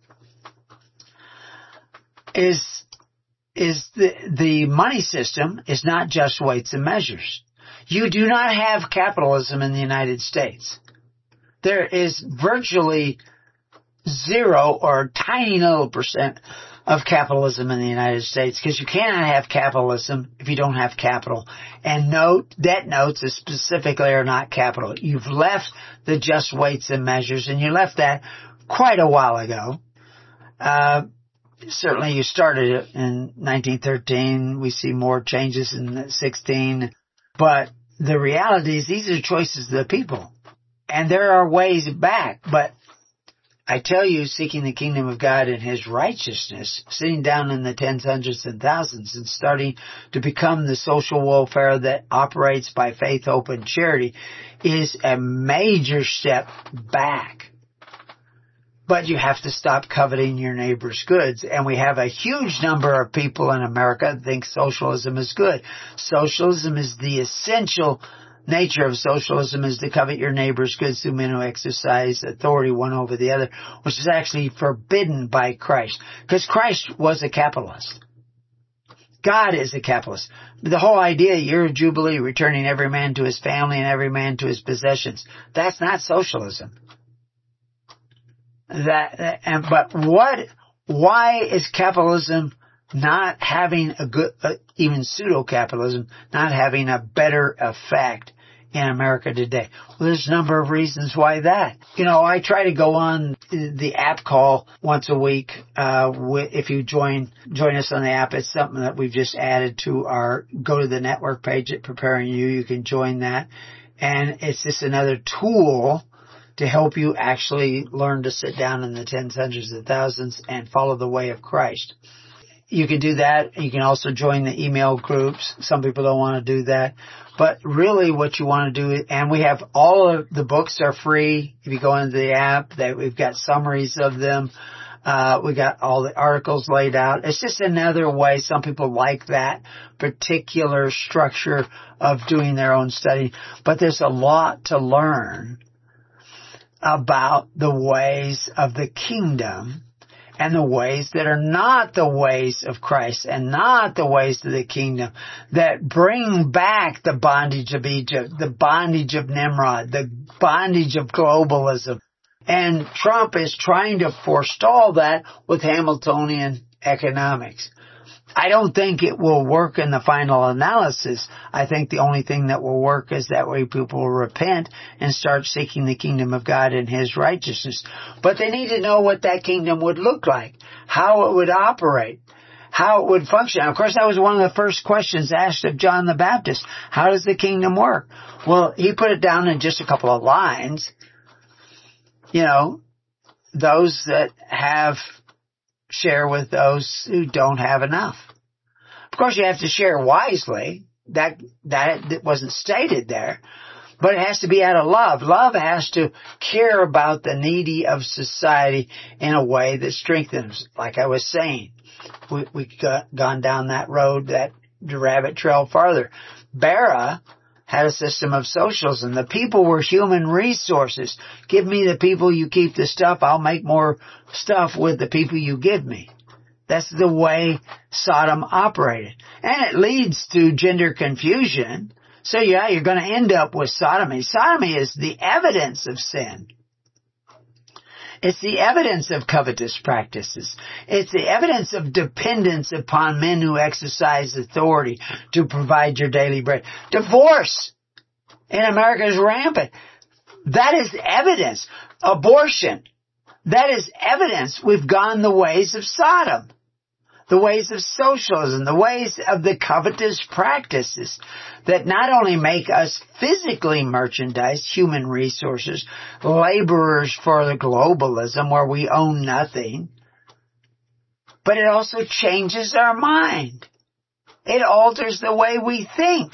Speaker 2: Is the money system is not just weights and measures. You do not have capitalism in the United States. There is virtually 0 or tiny little percent of capitalism in the United States, because you cannot have capitalism if you don't have capital. And debt notes specifically are not capital. You've left the just weights and measures, and you left that quite a while ago. Certainly you started it in 1913. We see more changes in 16. But the reality is these are choices of the people. And there are ways back. But I tell you, seeking the kingdom of God and His righteousness, sitting down in the tens, hundreds, and thousands, and starting to become the social welfare that operates by faith, hope, and charity is a major step back. But you have to stop coveting your neighbor's goods. And we have a huge number of people in America that think socialism is good. Socialism is the essential nature of socialism is to covet your neighbor's goods through men who exercise authority one over the other, which is actually forbidden by Christ. Because Christ was a capitalist. God is a capitalist. The whole idea, year of Jubilee, returning every man to his family and every man to his possessions, that's not socialism. Why is capitalism not having a good, even pseudo-capitalism, not having a better effect in America today? Well, there's a number of reasons why that. I try to go on the app call once a week. If you join us on the app, it's something that we've just added to go to the network page at Preparing You. You can join that. And it's just another tool to help you actually learn to sit down in the tens, hundreds, and thousands and follow the way of Christ. You can do that. You can also join the email groups. Some people don't want to do that. But really what you want to do, and we have all of the books are free. If you go into the app, we've got summaries of them. We got all the articles laid out. It's just another way. Some people like that particular structure of doing their own study. But there's a lot to learn about the ways of the kingdom and the ways that are not the ways of Christ and not the ways of the kingdom, that bring back the bondage of Egypt, the bondage of Nimrod, the bondage of globalism. And Trump is trying to forestall that with Hamiltonian economics. I don't think it will work in the final analysis. I think the only thing that will work is that way people will repent and start seeking the kingdom of God and His righteousness. But they need to know what that kingdom would look like, how it would operate, how it would function. Of course, that was one of the first questions asked of John the Baptist. How does the kingdom work? Well, he put it down in just a couple of lines. Those that have share with those who don't have enough. Of course, you have to share wisely. That wasn't stated there. But it has to be out of love. Love has to care about the needy of society in a way that strengthens. Like I was saying, we gone down that road, the rabbit trail farther. Bera had a system of socialism. The people were human resources. Give me the people, you keep the stuff. I'll make more stuff with the people you give me. That's the way Sodom operated. And it leads to gender confusion. So yeah, you're going to end up with sodomy. Sodomy is the evidence of sin. It's the evidence of covetous practices. It's the evidence of dependence upon men who exercise authority to provide your daily bread. Divorce in America is rampant. That is evidence. Abortion. That is evidence we've gone the ways of Sodom. The ways of socialism, the ways of the covetous practices that not only make us physically merchandise, human resources, laborers for the globalism where we own nothing, but it also changes our mind. It alters the way we think.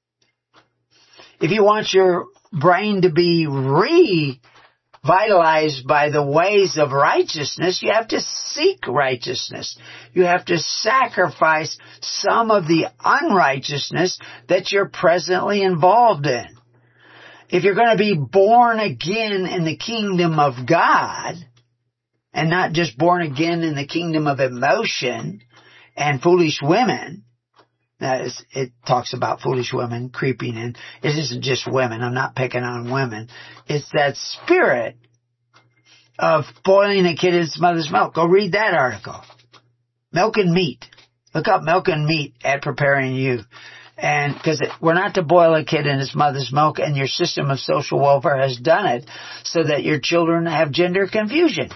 Speaker 2: If you want your brain to be revitalized by the ways of righteousness, you have to seek righteousness. You have to sacrifice some of the unrighteousness that you're presently involved in. If you're going to be born again in the kingdom of God, and not just born again in the kingdom of emotion and foolish women, it talks about foolish women creeping in. It isn't just women. I'm not picking on women. It's that spirit of boiling a kid in its mother's milk. Go read that article. Milk and meat. Look up milk and meat at Preparing You. And because we're not to boil a kid in its mother's milk, and your system of social welfare has done it so that your children have gender confusion.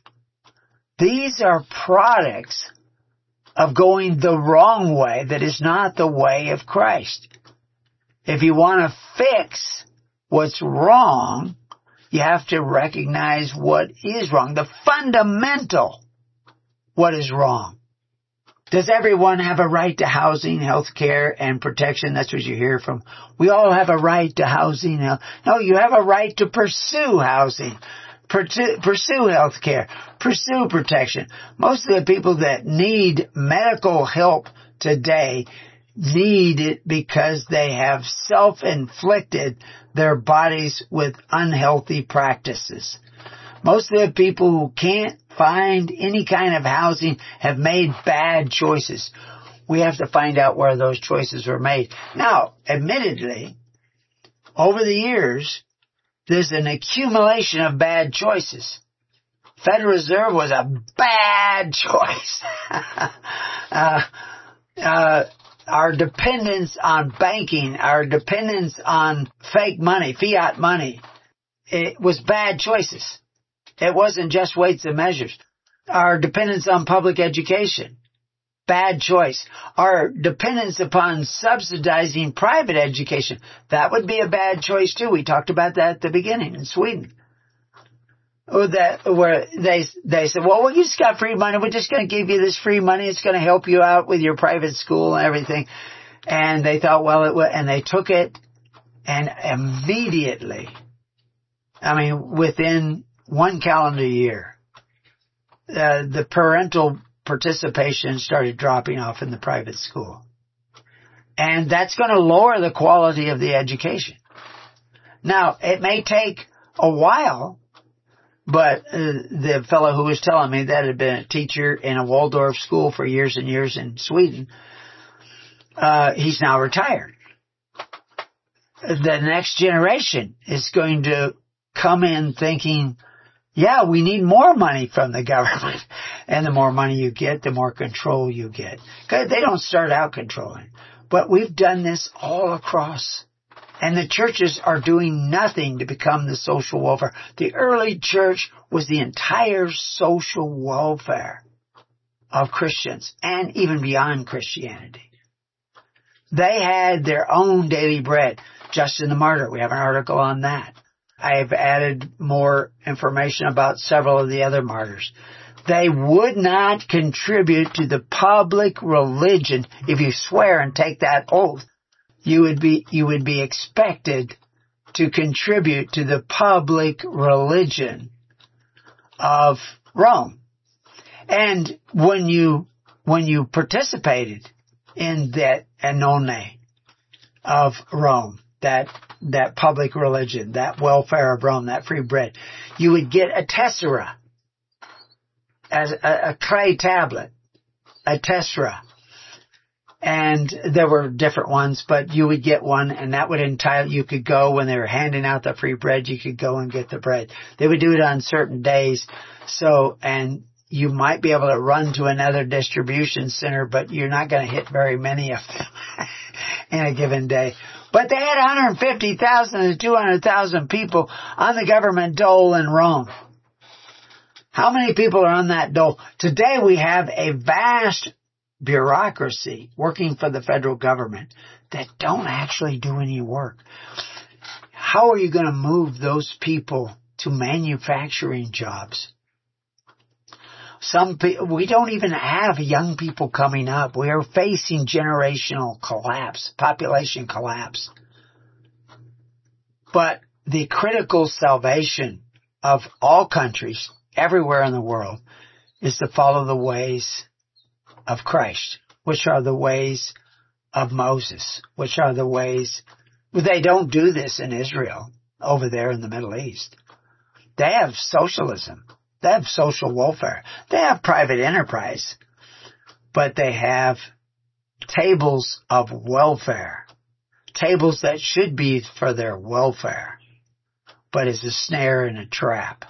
Speaker 2: These are products of going the wrong way that is not the way of Christ. If you want to fix what's wrong, you have to recognize what is wrong. The fundamental, what is wrong. Does everyone have a right to housing, health care, and protection? That's what you hear from. We all have a right to housing. No, you have a right to pursue housing. Pursue health care, pursue protection. Most of the people that need medical help today need it because they have self-inflicted their bodies with unhealthy practices. Most of the people who can't find any kind of housing have made bad choices. We have to find out where those choices were made. Now, admittedly, over the years, there's an accumulation of bad choices. Federal Reserve was a bad choice. Our dependence on banking, our dependence on fake money, fiat money, it was bad choices. It wasn't just weights and measures. Our dependence on public education, bad choice. Our dependence upon subsidizing private education, that would be a bad choice too. We talked about that at the beginning in Sweden. Where they said, well, you just got free money. We're just going to give you this free money. It's going to help you out with your private school and everything. And they thought, well, it would, and they took it, and immediately, within one calendar year, the parental participation started dropping off in the private school. And that's going to lower the quality of the education. Now, it may take a while, but the fellow who was telling me that had been a teacher in a Waldorf school for years and years in Sweden, he's now retired. The next generation is going to come in thinking, yeah, we need more money from the government. And the more money you get, the more control you get. Because they don't start out controlling. But we've done this all across. And the churches are doing nothing to become the social welfare. The early church was the entire social welfare of Christians and even beyond Christianity. They had their own daily bread. Justin the Martyr, we have an article on that. I've added more information about several of the other martyrs. They would not contribute to the public religion. If you swear and take that oath, you would be expected to contribute to the public religion of Rome. And when you participated in that annone of Rome, that public religion, that welfare of Rome, that free bread, you would get a tessera, as a clay tablet, a tessera. And there were different ones, but you would get one, and that would entitle, you could go when they were handing out the free bread, you could go and get the bread. They would do it on certain days, and you might be able to run to another distribution center, but you're not going to hit very many of them in a given day. But they had 150,000 to 200,000 people on the government dole in Rome. How many people are on that dole? Today we have a vast bureaucracy working for the federal government that don't actually do any work. How are you going to move those people to manufacturing jobs? We don't even have young people coming up. We are facing generational collapse, population collapse. But the critical salvation of all countries, everywhere in the world, is to follow the ways of Christ, which are the ways of Moses, which are the ways. They don't do this in Israel, over there in the Middle East. They have socialism. They have social welfare. They have private enterprise. But they have tables of welfare. Tables that should be for their welfare, but is a snare and a trap.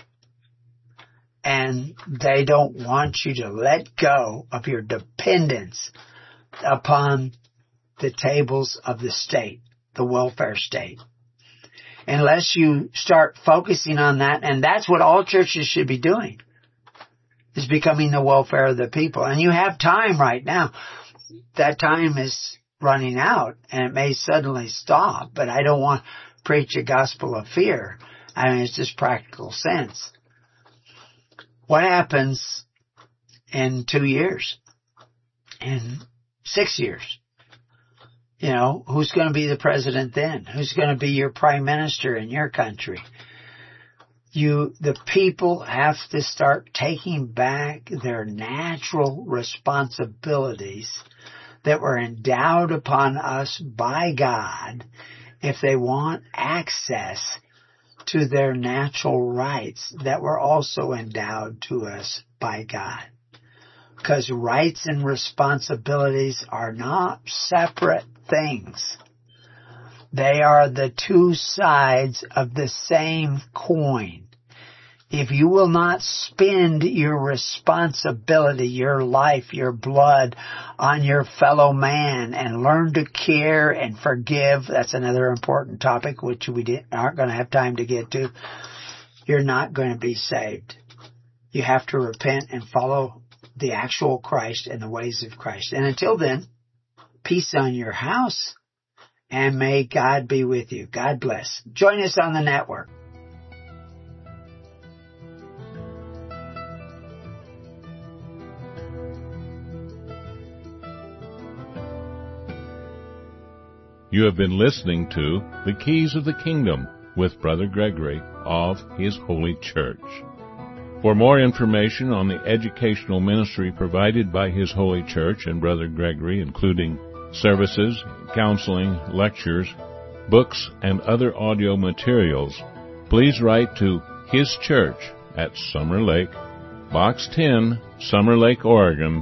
Speaker 2: And they don't want you to let go of your dependence upon the tables of the state, the welfare state. Unless you start focusing on that, and that's what all churches should be doing, is becoming the welfare of the people. And you have time right now. That time is running out, and it may suddenly stop, but I don't want to preach a gospel of fear. I mean, it's just practical sense. What happens in 2 years? In 6 years? You know, who's going to be the president then? Who's going to be your prime minister in your country? The people have to start taking back their natural responsibilities that were endowed upon us by God if they want access to their natural rights that were also endowed to us by God. Because rights and responsibilities are not separate things. They are the two sides of the same coin. If you will not spend your responsibility, your life, your blood on your fellow man and learn to care and forgive, that's another important topic which we aren't going to have time to get to, you're not going to be saved. You have to repent and follow the actual Christ and the ways of Christ. And until then, peace on your house, and may God be with you. God bless. Join us on the network.
Speaker 1: You have been listening to The Keys of the Kingdom with Brother Gregory of His Holy Church. For more information on the educational ministry provided by His Holy Church and Brother Gregory, including services, counseling, lectures, books, and other audio materials, please write to His Church at Summer Lake, Box 10, Summer Lake, Oregon,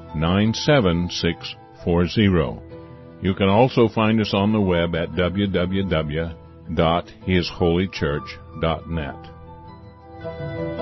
Speaker 1: 97640. You can also find us on the web at www.hisholychurch.net.